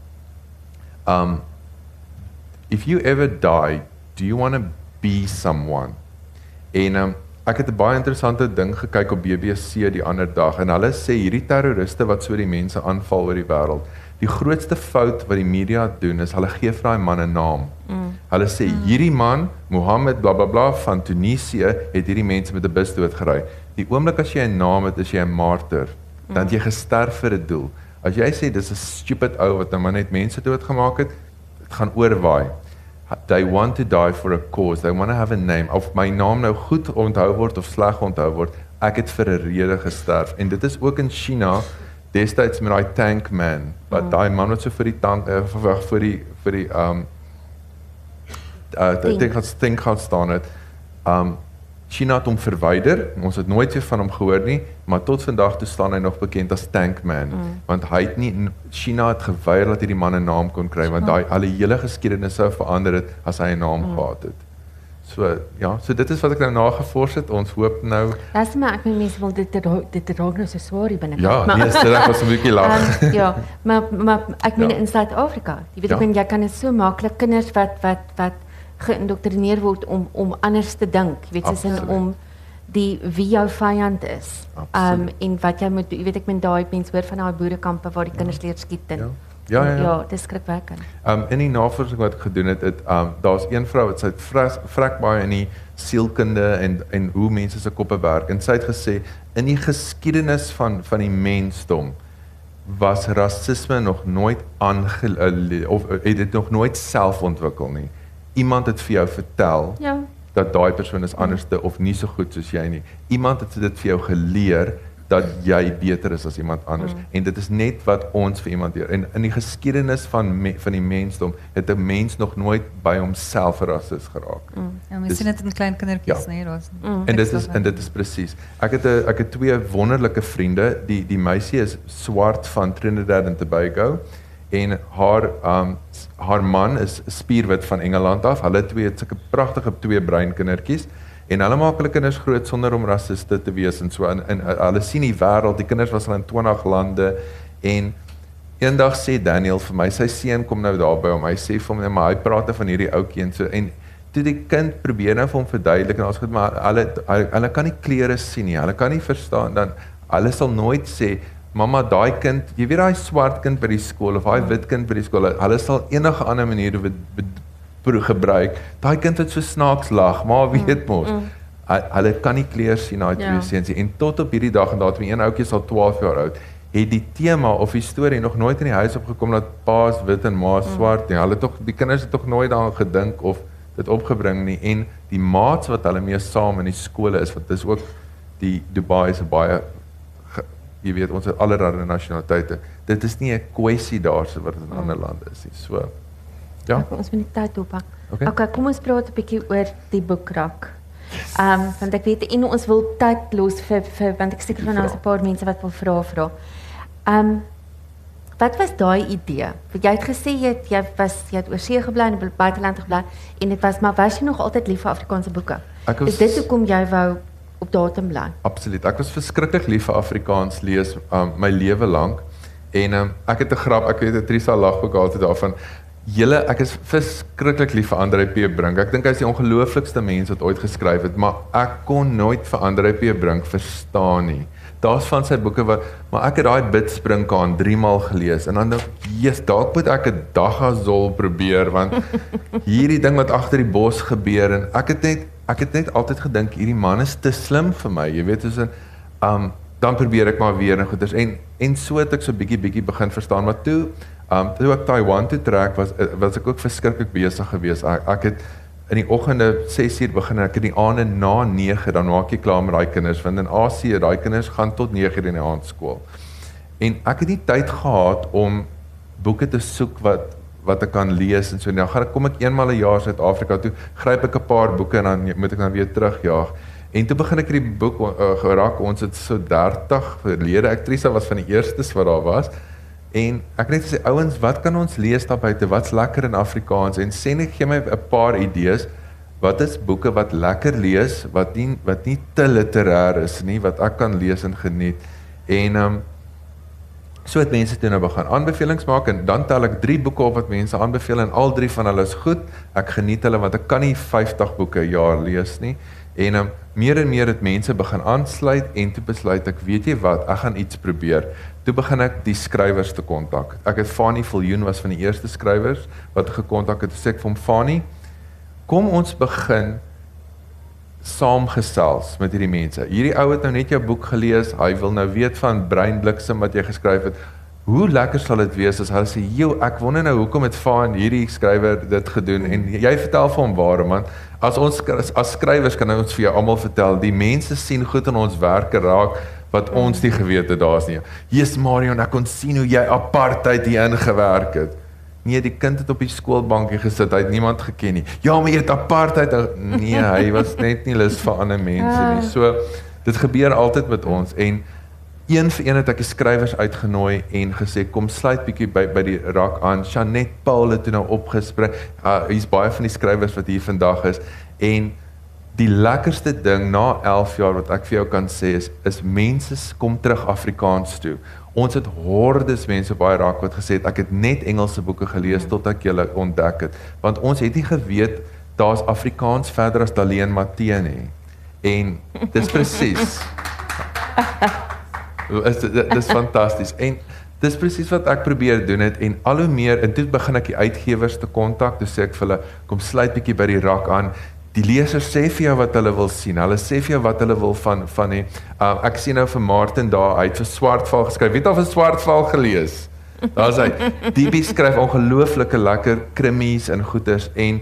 um if you ever die, do you want to be someone? En um, ek het 'n baie interessante ding gekyk op B B C die ander dag en hulle sê hierdie terroriste wat so die mense aanval oor die wêreld. Die grootste fout wat die media doen is hulle gee vir daai man 'n naam. Mm. Hulle sê mm. hierdie man, Mohammed bla bla bla van Tunesië, het hierdie mense met 'n bus doodgery. Die oomblik as jy 'n naam het, is jy 'n martyr. Dan het jy gesterf vir 'n doel. As jy sê dis 'n stupid ou wat nou maar net mense doodgemaak het, dit gaan oorwaai. They want to die for a cause. They want to have a name. Of my naam nou goed onthou word of sleg onthou word, ek het vir 'n rede gesterf. En dit is ook in China destyds met daai tank man, wat mm. daai man wat so vir die tank uh, vir, vir die vir die um uh die ding het ding gaan staan het. Um China het hom verwyder. Ons het nooit weer van hom gehoor nie, maar tot vandag toe staan hy nog bekend as Tank Man, mm. want hy het nie China het geweier dat hierdie man 'n naam kon kry want daai al die hele geskiedenis sou verander het as hy 'n naam mm. gehad het. So ja, so dit is wat ek nou nagevors het. Ons hoop nou. Dis maar ek meen mense wil dit dit raak nou so swaar hier binne. Ja, nee, dit was 'n bietjie lag. Um, ja, maar maar ek meen ja. in Suid-Afrika. Jy weet ja. ek meen jy kan dit so maklik kinders wat wat wat geïndoktrineer word om om anders te dink. Jy weet soos in om die wie jou vyand is. Um en wat jy moet jy weet ek meen daai mense hoor van daai boerekampe waar die kinders leer skiet en ja. Ja, ja, ja. ja, dit is skrikwekkend. Um in die navorsing wat ek gedoen het, het um daar's een vrou wat sy het vrek baie in die sielkunde en en hoe mense se koppe werk en sy het gesê in die geskiedenis van van die mensdom was rasisme nog nooit aange of het dit nog nooit self ontwikkel nie. Iemand het vir jou vertel Ja. dat daai persoon is anderste of nie so goed soos jy nie. Iemand het dit vir jou geleer dat jy beter is as iemand anders. Mm. En dit is net wat ons vir iemand leer. En in die geskiedenis van me, van die mensdom het 'n mens nog nooit by homself rasis geraak. Mm. Ja, mens sien dit in klein kindertjies, Ja. nee, daar's Mm. En dit is en dit is presies. Ek het 'n ek het twee wonderlike vriende. Die die meisie is swart van Trinidad en Tobago en haar um haar man is spierwit van Engeland af. Hulle twee het sulke pragtige twee bruin kindertjies en hulle maak hulle kinders groot sonder om rassiste te wees en so en, en hulle sien die wêreld. Die kinders was al in twintig lande en eendag sê Daniel vir my, sy seun kom nou daar by hom. Hy sê vir hom, maar hy praat van hierdie ouetjie en so en toe die kind probeer nou vir hom verduidelik en ons goed, maar hulle hulle kan nie kleure sien nie. Hulle kan nie verstaan dan hulle sal nooit sê mamma, daai kind, jy weet daai swart kind by die skool of daai wit kind by die skool, hulle sal enige ander manier gebruik. Daai kind het so snaaks lag, maar weet mos. Mm, mm. Hulle kan nie kleur sien daai twee seuns nie. En tot op hierdie dag en datum een ouetjie sal twaalf jaar oud, het die tema of die storie nog nooit in die huis opgekom dat pa's wit en ma's swart nie. Hulle tog die kinders het tog nooit daaraan gedink of dit opgebring nie. En die maats wat hulle mee saam in die skole is, wat dis ook die Dubai is 'n baie jy weet, ons het allerlei nasionaliteite. Dit is nie 'n kwessie daarso wat in ander lande is nie. So, ja. Okay, ons moet die tyd oppak. Okay. Okay, kom ons praat 'n bietjie oor die boekrak. Ehm um, want ek weet en ons wil tyd los vir vir want ek seker van ons 'n paar mense wat wil vra vra. Ehm um, wat was daai idee? Want jy het gesê jy het, jy was jy het oorsee gebly en in buiteland gebly en dit was maar was jy nog altyd lief vir Afrikaanse boeke? Ek was, is dit hoekom jy wou op datum bly? Absoluut. Ek was verskriklik lief vir Afrikaans lees um, my lewe lank. En um, ek het 'n grap, ek weet Trisa lag ook altyd daarvan. Julle, ek is verskriklik lief vir Andrei P. Brink. Ek dink hy is die ongelooflikste mens wat ooit geskryf het, maar ek kon nooit vir Andrei P. Brink verstaan nie. Daar's van sy boeke wat maar ek het daai Bidsprinkaan drie maal gelees en dan dink ek, "Jesus, dalk moet ek 'n Dagazol probeer want hierdie ding wat agter die bos gebeur en ek het net ek het net altyd gedink hierdie man is te slim vir my, jy weet, soos 'n um dan probeer ek maar weer en goeders en en so het ek so bietjie bietjie begin verstaan, maar toe um toe ek Taiwan toe trek was was ek ook verskriklik besig geweest. Ek, ek het in die oggende ses uur begin en ek in die aande na nege dan maak jy klaar met daai kinders want in Asië daai kinders gaan tot nege uur in die aand skool. En ek het nie tyd gehad om boeke te soek wat wat ek kan lees en so nou gaan ek kom ek eenmal 'n jaar Suid-Afrika toe, gryp ek 'n paar boeke en dan moet ek dan weer terugjaag. En toe begin ek hierdie boek uh, geraak, ons het so dertig verlede, ek Trisa was van die eerstes wat daar was. En ek net sê ouens, wat kan ons lees daar buite? Wat's lekker in Afrikaans? En sê net gee my 'n paar idees. Wat is boeke wat lekker lees, wat nie wat nie te literêr is nie, wat ek kan lees en geniet. En ehm um, so het mense toe nou begin aanbevelings maak en dan tel ek drie boeke op wat mense aanbeveel en al drie van hulle is goed. Ek geniet hulle want ek kan nie vyftig boeke 'n jaar lees nie. En um, meer en meer het mense begin aansluit en toe besluit ek, weet jy wat, ek gaan iets probeer. Toe begin ek die skrywers te kontak. Ek het Fanie Viljoen was van die eerste skrywers wat gekontak het. Toe sê ek vir hom, Fanie, kom ons begin saamgesels met hierdie mense. Hierdie ou het nou net jou boek gelees, hy wil nou weet van Breinbliksem wat jy geskryf het. Hoe lekker sal dit wees as hulle sê, "Joe, ek wonder nou hoekom het Fanie hierdie skrywer dit gedoen?" En jy vertel vir hom waarom, want as ons as skrywers kan ons vir jou almal vertel, die mense sien goed in ons werke raak wat ons nie geweet het daar's nie. Jesus Marion, ek kon sien hoe jy apartheid hier ingewerk het. Nee, die kind het op die skoolbankie gesit, hy het niemand geken nie. Ja, maar jy het apartheid. Nee, hy was net nie lus vir ander mense nie. So, dit gebeur altyd met ons en een vir een het ek die skrywers uitgenooi en gesê, kom sluit bietjie by, by die rak aan. Jeanette Paul het toe nou opgespring. Uh, hier's baie van die skrywers wat hier vandag is. En die lekkerste ding na elf jaar wat ek vir jou kan sê is, is mense kom terug Afrikaans toe. Ons het hordes mense op baie rak wat gesê het, ek het net Engelse boeke gelees mm. tot ek julle ontdek het. Want ons het nie geweet, daar's Afrikaans verder as Daleen Matthee nie. En dis presies. Dis, dis fantasties. En dis presies wat ek probeer doen het en al hoe meer, en toe begin ek die uitgewers te kontak, toe sê ek vir hulle, kom sluit bietjie by die rak aan. die lesers sê vir jou wat hulle wil sien. Hulle sê vir jou wat hulle wil van van die uh, ek sien nou vir Martin daar uit vir Swartval geskryf. Weet al vir Swartval gelees? Daar's hy. D B skryf ongelooflike lekker krimmies en goeters en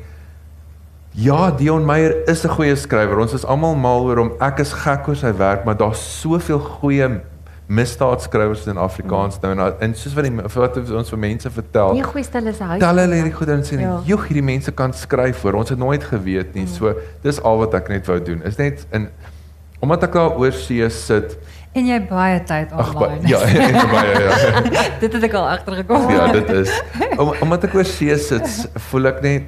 ja, Dion Meyer is 'n goeie skrywer. Ons is almal mal oor hom. Ek is gek oor sy werk, maar daar's soveel goeie misdaadskrywers in Afrikaans nou en, en soos wat, die, wat ons vir mense vertel. Nie goeie stel is 'n huis. Tel hulle hierdie goed en sê, Ja. joh, hierdie mense kan skryf hoor. Ons het nooit geweet nie. So dis al wat ek net wou doen. Is net in omdat ek daar oor see sit. En jy baie tyd Ag, ba- online. ja, en baie ja. Dit het ek al agtergekom. Ja, dit is. Om, omdat ek oor see sit, s- voel ek net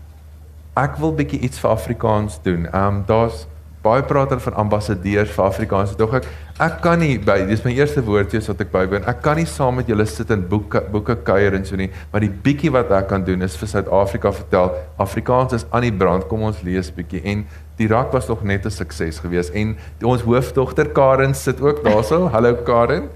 ek wil bietjie iets vir Afrikaans doen. Ehm um, daar's baie praat hulle van ambassadeurs vir Afrikaans. Tog ek ek kan nie by dis my eerste woordjies wat ek bywoon. Ek kan nie saam met julle sit en boeke boeke kuier en so nie, maar die bietjie wat ek kan doen is vir Suid-Afrika vertel. Afrikaans is aan die brand. Kom ons lees bietjie en die rak was nog net 'n sukses geweest en die, ons hoofdogter Karen sit ook daarso. Hallo Karen.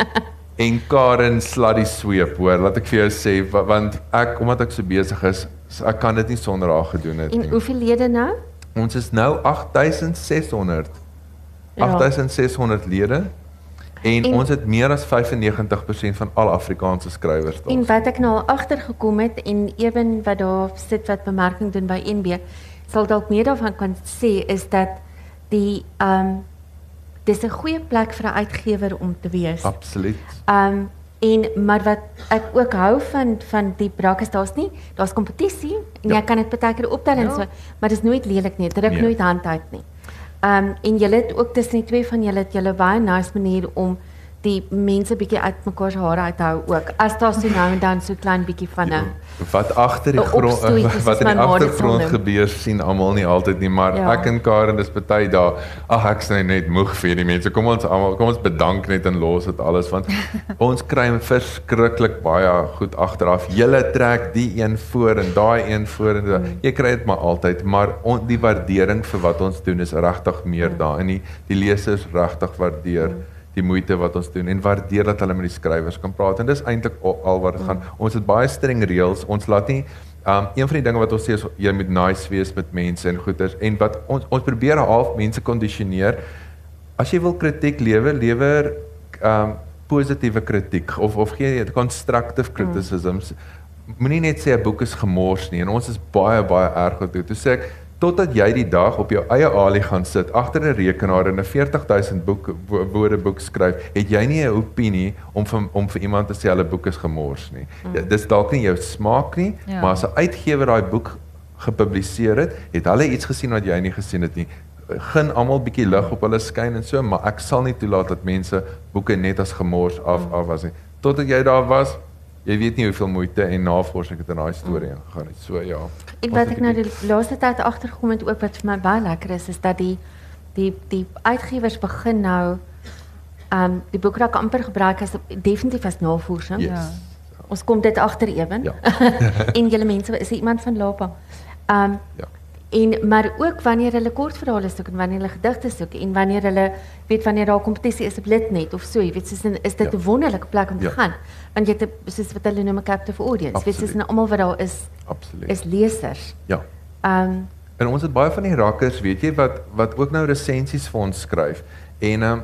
En Karen slat die sweep hoor. Laat ek vir jou sê wa- want ek omdat ek so besig is, so ek kan dit nie sonder haar gedoen het En nie. hoeveel lede nou? Ons is nou agt duisend ses honderd. Ja. agt duisend ses honderd lede. En, En- ons het meer as vyfennegentig persent van al Afrikaanse skrywers daar. En wat ek nou al agtergekom het en ewen wat daar sit wat bemerking doen by N B, sal dalk meer daarvan kan sê is dat die ehm um, dis 'n goeie plek vir 'n uitgewer om te wees. Absoluut. Ehm um, en maar wat ek ook hou van van die brak is daar's nie, daar's kompetisie en Ja. jy kan dit baie keer optel en Ja. so, maar dis nooit lelik nie. Dit druk Nee. nooit hand uit nie. Ehm um, en julle het ook tussen die twee van julle het julle baie nice manier om die mense bietjie uit mekaar se hare uit te hou ook. As daar so nou en dan so klein bietjie van 'n Wat agter die Een grond opstootjie, wat soos in my die ma dit sal agtergrond noem. gebeur sien almal nie altyd nie, maar Ja. ek en Karen dis party daar. Ag ek sê net moeg vir die mense. Kom ons almal, kom ons bedank net en los dit alles want ons kry verskriklik baie goed agteraf. Julle trek die een voor en daai een voor en mm. jy kry dit maar altyd, maar on, die waardering vir wat ons doen is regtig meer mm. daar en die die lesers regtig waardeer mm. die moeite wat ons doen en waardeer dat hulle met die skrywers kan praat en dis eintlik al, al wat dit mm. gaan. Ons het baie streng reëls. Ons laat nie um een van die dinge wat ons sê is jy moet nice wees met mense en goeters en wat ons ons probeer half mense kondisioneer. As jy wil kritiek lewer, lewer um positiewe kritiek of of gee jy constructive criticisms. Mm. Moenie net sê 'n boek is gemors nie en ons is baie baie erg op dit. Toe sê ek totdat jy die dag op jou eie alie gaan sit agter 'n rekenaar en 'n veertig duisend boek wo- woorde boek skryf, het jy nie 'n opinie om vir om vir iemand te sê hulle boek is gemors nie. Mm. Ja, dis dalk nie jou smaak nie, Ja. maar as 'n uitgewer daai boek gepubliseer het, het hulle iets gesien wat jy nie gesien het nie. Gaan almal bietjie lig op hulle skyn en so, maar ek sal nie toelaat dat mense boeke net as gemors af af was nie. Totdat jy daar was, jy weet nie hoeveel moeite en navorsing het in daai storie ingegaan het. So ja. En Ons wat het ek nou bietjie- die laaste tyd agtergekom het ook wat vir my baie lekker is, is dat die die die uitgewers begin nou ehm um, die boekrak amper gebruik as definitief as navorsing. Yes. Ja. Ons kom dit agter ewen. Ja. En julle mense is er iemand van Lapa. Ehm um, Ja. en maar ook wanneer hulle kortverhale soek en wanneer hulle gedigte soek en wanneer hulle weet wanneer daar 'n kompetisie is op Litnet of so, jy weet soos in, is dit 'n Ja. wonderlike plek om te Ja. gaan. Want jy het 'n- soos wat hulle noem 'n captive audience. Weet soos Absoluut. in almal wat daar is Absoluut. is lesers. Ja. Ehm um, En ons het baie van die rakkers, weet jy, wat wat ook nou resensies vir ons skryf. En ehm um,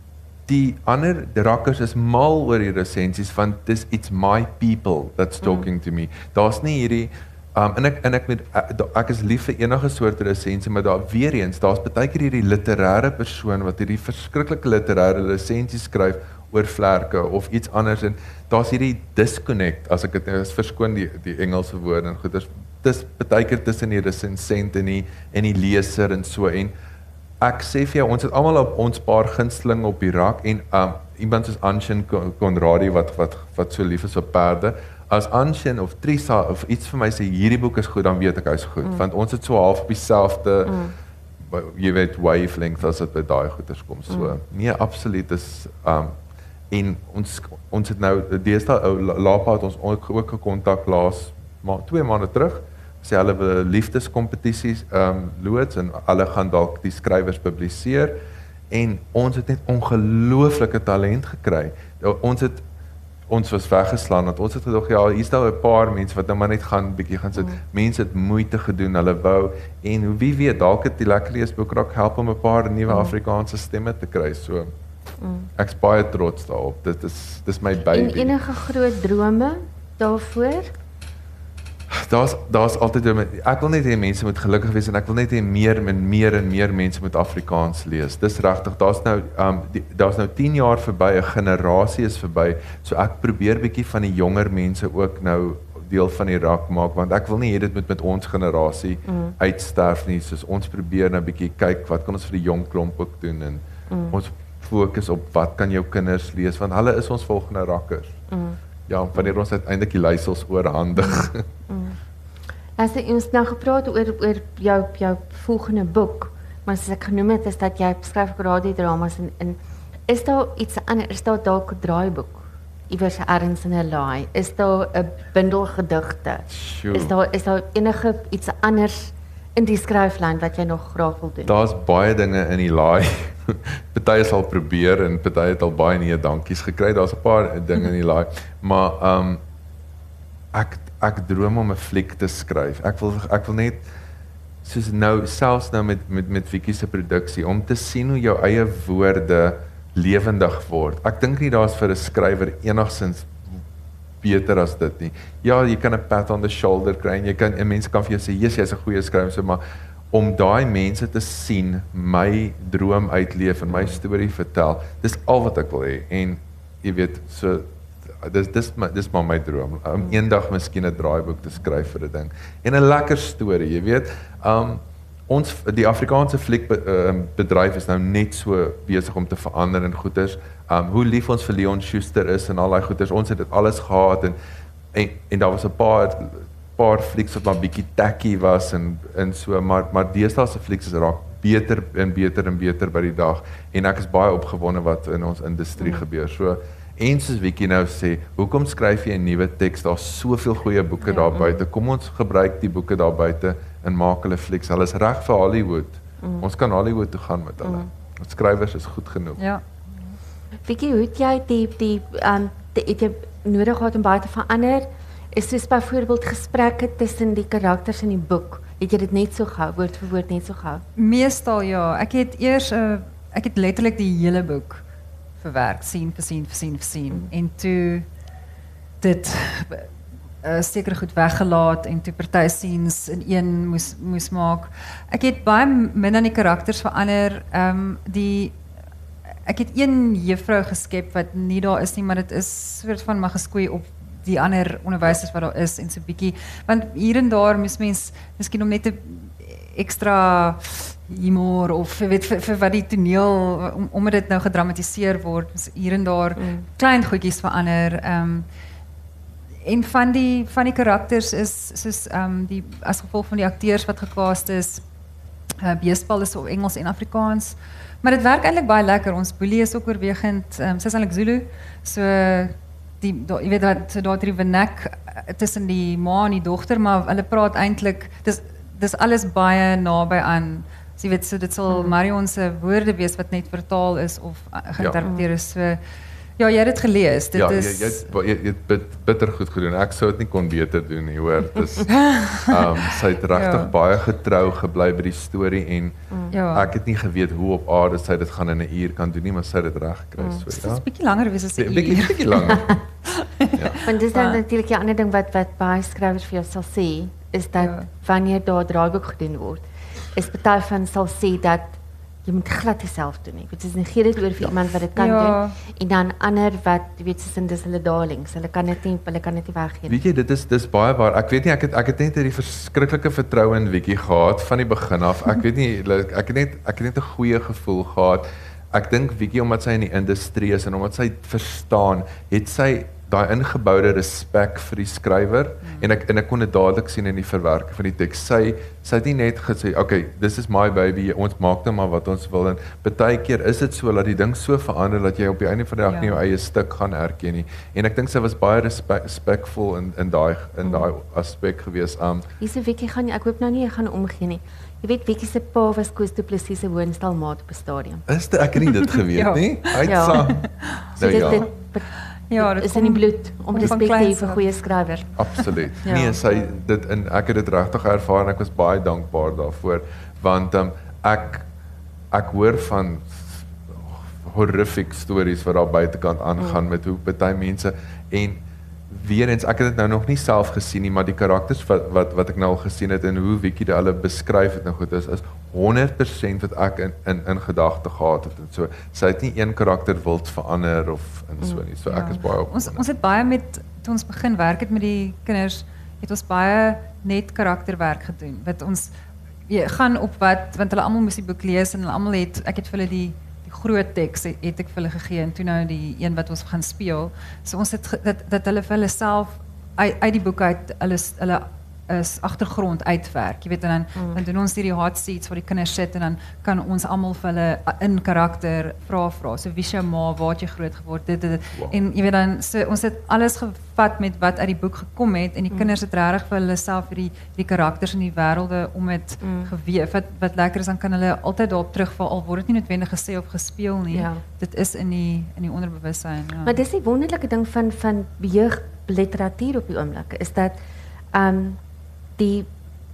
die ander die rakkers is mal oor die resensies want dis it's my people that's talking mm. to me. Daar's nie hierdie um en ek en ek met ek, ek is lief vir enige soort resensie, maar daar weer eens, daar's baie keer hierdie literêre persoon wat hierdie verskriklike literêre resensies skryf oor vlerke of iets anders en daar's hierdie disconnect as ek dit nou is verskoon die die Engelse woorde en goeders dis baie keer tussen die resensent en die en die leser en so en ek sê vir jou ons het almal op ons paar gunstelinge op die rak en um iemand soos Anshin Konradi wat wat wat so lief is vir perde. As Anshin of Trisa of iets vir my sê hierdie boek is goed, dan weet ek hy's goed mm. want ons het so half op dieselfde mm. jy weet wavelength as dit by daai goeters kom so. Mm. Nee, absoluut is um en ons ons het nou deesdae ou Lapa het ons ook ook gekontak laas maar twee maande terug sê hulle wil liefdeskompetisies ehm um, loods en hulle gaan dalk die skrywers publiseer en ons het net ongelooflike talent gekry. Ons het ons was weggeslaan, dat ons het gedog, ja, hier is daar 'n paar mense wat nou maar net gaan bietjie gaan sit. Mm. Mense het moeite gedoen, hulle wou en wie weet, dalk het die Lekker Leesboek raak help om 'n paar nuwe mm. Afrikaanse stemme te kry. So mm. ek's baie trots daarop. Dit is dis my baby. En enige groot drome daarvoor? Daar's daar's altyd ek wil net hê mense moet gelukkig wees en ek wil net hê meer en meer en meer mense moet Afrikaans lees. Dis regtig, daar's nou um daar's nou tien jaar verby, 'n generasie is verby. So ek probeer bietjie van die jonger mense ook nou deel van die rak maak want ek wil nie hê dit moet met ons generasie mm. uitsterf nie. So ons probeer nou bietjie kyk wat kan ons vir die jong klomp ook doen en mm. ons fokus op wat kan jou kinders lees want hulle is ons volgende rakkers. Mm. Ja, wanneer ons uiteindelik die leiersels oorhandig. Mm. As ons nou gepraat oor oor jou jou volgende boek, maar soos ek genoem het is dat jy skryf radiodramas en in is daar iets anders, is daar dalk 'n draaiboek iewers ergens in 'n laai? Is daar 'n bundel gedigte? Sure. Is daar is daar enige iets anders in die skryflyn wat jy nog graag wil doen? Daar's baie dinge in die laai. Party is al probeer en party het al baie nee dankies gekry. Daar's 'n paar dinge in die laai, maar um ek ek droom om 'n fliek te skryf. Ek wil ek wil net soos nou selfs nou met met met Vicky se produksie om te sien hoe jou eie woorde lewendig word. Ek dink nie daar's vir 'n skrywer enigsins beter as dit nie. Ja, jy kan 'n pat on the shoulder kry en jy kan en mense kan vir jou sê, "Jesus, jy's 'n goeie skrywer," so maar om daai mense te sien my droom uitleef en my storie vertel, dis al wat ek wil hê en jy weet so dis dis my dis maar my droom om eendag miskien 'n draaiboek te skryf vir 'n ding en 'n lekker storie, jy weet. Um ons die Afrikaanse fliekbedryf is nou net so besig om te verander en goeders. Um hoe lief ons vir Leon Schuster is en al daai goeders. Ons het dit alles gehad en en, en daar was 'n paar paar flieks wat maar bietjie tacky was en en so maar maar deesdae se flieks is raak beter en beter en beter by die dag en ek is baie opgewonde wat in ons industrie mm. gebeur. So en soos Vicky nou sê, hoekom skryf jy 'n nuwe teks? Daar's soveel goeie boeke ja, daar buite. Kom ons gebruik die boeke daar buite en maak hulle flieks. Hulle is reg vir Hollywood. Mm. Ons kan Hollywood toe gaan met hulle. Mm. Ons skrywers is goed genoeg. Ja. Vicky, hoe het jy die die um die, het jy nodig gehad om baie te verander? Is soos byvoorbeeld gesprekke tussen die karakters in die boek. Het jy dit net so gehou, woord vir woord net so gehou? Meestal ja. Ek het eers uh, ek het letterlik die hele boek verwerk, sien vir sien vir sien vir sien mm. en toe dit uh, seker goed weggelaat en toe party scenes in een moes moes maak. Ek het baie min aan die karakters verander. Ehm um, die ek het een juffrou geskep wat nie daar is nie, maar dit is soort van maar geskoei op die ander onderwysers wat daar is en so bietjie want hier en daar moes mens miskien om net 'n ekstra humor of weet vir, vir wat die toneel om omdat dit nou gedramatiseer word hier en daar mm. klein goedjies verander. Ehm um, en van die van die karakters is soos ehm um, die as gevolg van die akteurs wat gecast is, uh, beespel is op Engels en Afrikaans. Maar dit werk eintlik baie lekker. Ons boelie is ook oorwegend, um, sy is eintlik Zulu. So die do, jy weet dat daar drie vernek tussen die ma en die dogter, maar hulle praat eintlik dis dis alles baie naby aan. So jy weet so dit sal mm. Marion se woorde wees wat net vertaal is of geïnterpreteer is. So ja, jy het dit gelees. Dit ja, is jy jy jy het bit, bitter goed gedoen. Ek sou dit nie kon beter doen nie, hoor. Dis um sy het regtig ja. baie getrou gebly by die storie en mm. ja. ek het nie geweet hoe op aarde sy dit gaan in 'n uur kan doen nie, maar sy het dit reg gekry. Mm. So ja. Dit is 'n bietjie langer wees as 'n uur. Bietjie bietjie langer. ja. Want dis dan natuurlik 'n ander ding wat wat baie skrywers vir jou sal sê, is dat ja. wanneer daar draaiboek gedoen word, is party van sal sê dat jy moet glad jouself doen nie. Dit is negeer dit oor vir ja. iemand wat dit kan ja. doen en dan ander wat jy weet soos in dis hulle darlings. Hulle kan dit nie hulle kan dit nie weggee nie. Weet jy, dit is dis baie waar. Ek weet nie ek het ek het net hierdie verskriklike vertroue in Vicky gehad van die begin af. Ek weet nie ek het net ek het net 'n goeie gevoel gehad. Ek dink Vicky omdat sy in die industrie is en omdat sy verstaan, het sy daai ingeboude respek vir die skrywer mm. en ek en ek kon dit dadelik sien in die verwerking van die teks. Sy sy het nie net gesê, "Okay, this is my baby, ons maak net maar wat ons wil." En baie keer is dit so dat die ding so verander dat jy op die einde van die dag ja. nie jou eie stuk gaan erken nie. En ek dink sy was baie respek, respectful in in daai in mm. daai aspek gewees. Um Hierdie Vicky gaan ek hoop nou nie gaan omgee nie. Jy weet Vicky se pa was Koos Du Plessis se woonstelmaat op 'n stadium. Is dit ek het nie dit geweet ja. nie. Hy het ja. saam. So nou, dit, ja. dit, Ja, dit dit is in die kom- bloed om kom van respek te hê kleins vir af. goeie skrywer. Absoluut. Ja. Nee, sy dit en ek het dit regtig ervaar en ek was baie dankbaar daarvoor want um, ek ek hoor van horrific stories wat daar buitekant aangaan mm. met hoe baie mense en weer eens ek het dit nou nog nie self gesien nie, maar die karakters wat wat wat ek nou al gesien het en hoe Wiki dit hulle beskryf het nou goed is is honderd persent wat ek in in in gedagte gehad het en so. Sy het nie een karakter wild verander of en so nie. So ek is baie Ons ons het baie met toe ons begin werk het met die kinders, het ons baie net karakterwerk gedoen. Wat ons jy gaan op wat want hulle almal moes die boek lees en hulle almal het ek het vir hulle die die groot teks het, het ek vir hulle gegee en toe nou die een wat ons gaan speel. So ons het ge- dat dat hulle vir hulle self uit, uit die boek uit hulle hulle is agtergrond uitwerk. Jy weet en dan mm. dan doen ons hierdie hot seats waar die kinders sit en dan kan ons almal vir hulle in karakter vra vra. So wie is jou ma, waar het jy groot geword? Dit dit, dit. Wow. En jy weet dan so ons het alles gevat met wat uit die boek gekom het en die mm. kinders het regtig vir hulle self hierdie die karakters en die wêrelde om dit mm. geweef. Wat wat lekker is dan kan hulle altyd daarop terugval al word dit nie noodwendig gesê of gespeel nie. Ja. Dit is in die in die onderbewussyn. Ja. Maar dis die wonderlike ding van van jeugliteratuur op die oomblik is dat ehm um, die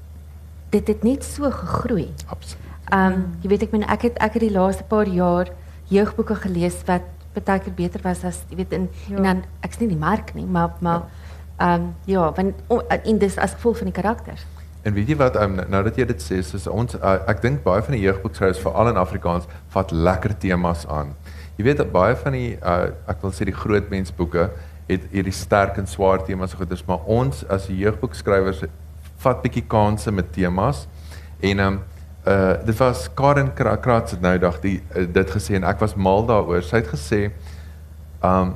dit het net so gegroei. absoluut. Ehm um, jy weet ek meen ek het ek het die laaste paar jaar jeugboeke gelees wat baie keer beter was as jy weet in Ja. en dan ek's nie die mark nie, maar maar ehm um, ja, want o- en dis as gevolg van die karakters. En weet jy wat, um, nou dat jy dit sê, soos ons, uh, ek dink baie van die jeugboekskrywers, veral in Afrikaans, vat lekker temas aan. Jy weet dat baie van die, uh, ek wil sê die groot mensboeke, het hierdie sterk en swaar temas goeders, maar ons as die jeugboekskrywers vat bietjie kanse met temas. En um, uh, dit was Karen Kra- Kratz het nou dag die uh, dit gesê en ek was mal daaroor. Sy het gesê, um,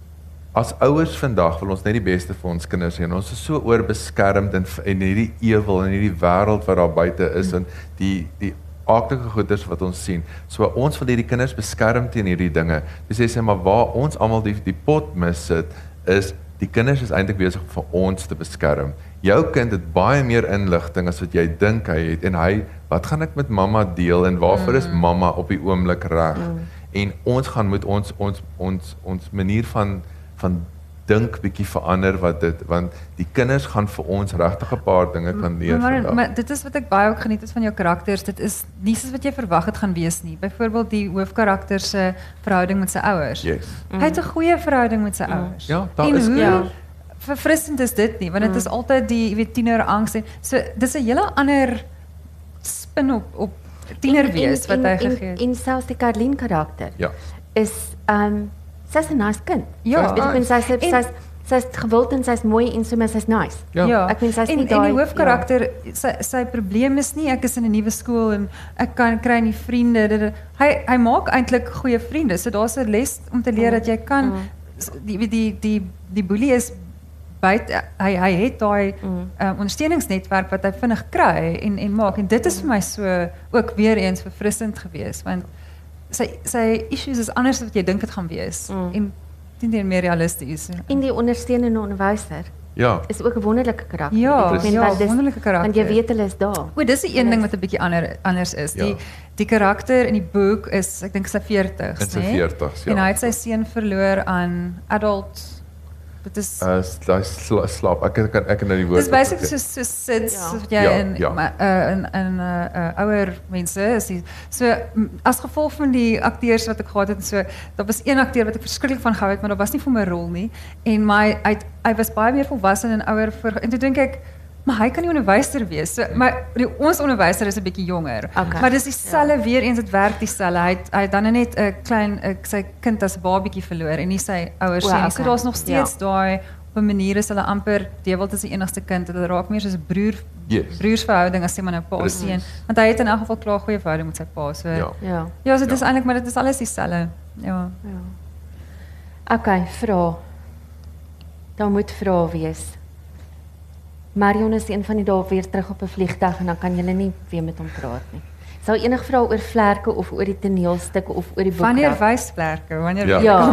as ouers vandag wil ons net die beste vir ons kinders hê en ons is so oorbeskermd in in hierdie ewel en hierdie wêreld wat daar buite is en die die aaklige goeders wat ons sien. So ons wil hierdie kinders beskerm teen hierdie dinge. Dis sê sy maar waar ons almal die die pot mis sit is die kinders is eintlik besig vir ons te beskerm. Jou kind het baie meer inligting as wat jy dink hy het en hy wat gaan ek met mamma deel en waarvoor is mamma op die oomblik reg? Mm. En ons gaan moet ons ons ons ons manier van van dink bietjie verander wat dit want die kinders gaan vir ons regtig 'n paar dinge kan leer Maar, vandag. maar dit is wat ek baie ook geniet het van jou karakters. Dit is nie soos wat jy verwag het gaan wees nie. Byvoorbeeld die hoofkarakter se verhouding met sy ouers. Yes. Hy het 'n goeie verhouding met sy ouers. Ja, daar en is- hoe Ja. verfrissend is dit nie, want dit is altyd die jy weet tiener angs en so dis 'n hele ander spin op op tiener wees wat hy gegee het. En selfs die Karlien karakter Ja. is ehm um, sy's 'n nice kind. Ja. Weet ek meen sy's En- sy's sy's gewild en sy's mooi en so maar sy's nice. Ja. Ek meen sy's en, nie en die daai- hoofkarakter sy sy probleem is nie ek is in 'n nuwe skool en ek kan kry nie vriende. Dit, dit, hy hy maak eintlik goeie vriende. So daar's 'n les om te leer dat jy kan s- die die die die, die boelie is buite hy hy het daai Mm. uh, ondersteuningsnetwerk wat hy vinnig kry en en maak en dit is vir my so ook weer eens verfrissend geweest want sy sy issues is anders as wat jy dink dit gaan wees Mm. en teen meer realisties. En die ondersteunende onderwyser Ja. is ook 'n wonderlike karakter. Ja, Ek meen, ja, want dis- wonderlike karakter. Want jy weet hulle is daar. O, dis die een ding wat 'n bietjie ander anders is. Die Ja. die karakter in die boek is ek dink sy veertigs, In sy nê? veertigs, ja. En hy het sy seun verloor aan adult dit is Uh, hy sla, slaap. Ek kan ek kan nou die woord. dis basically so so sits Ja. wat jy Ja, in ja. maar, uh, in in uh, uh, ouer mense is die, so m, as gevolg van die akteurs wat ek gehad het en so daar was een akteur wat ek verskriklik van gehou het maar daar was nie vir my rol nie en my hy hy was baie meer volwasse en ouer voor en toe dink ek maar hy kan nie onderwyser wees. So maar die, ons onderwyser is 'n bietjie jonger. Okay. Maar dis dieselfde ja. weer eens dit werk dieselfde. Hy het, hy het dan net 'n klein uh, sy kind as babietjie verloor en nie sy ouers O, nie. okay. So daar's nog steeds Ja. daai op 'n manier is hulle amper Dewald is die enigste kind. Hulle raak meer soos 'n broer Yes. broersverhouding as sê maar nou pa Precies. seun. Want hy het in elk geval klaar goeie verhouding met sy pa. So Ja. Ja. ja, so dit is Ja. eintlik maar dit is alles dieselfde. Ja. Ja. Okay, vra. Daar moet vrae wees. Marion is een van die dae weer terug op 'n vliegtuig en dan kan julle nie weer met hom praat nie. Sou enige vrae oor vlerke of oor die toneelstukke of oor die boek? Wanneer wysvlerke? Wanneer Ja. Ja.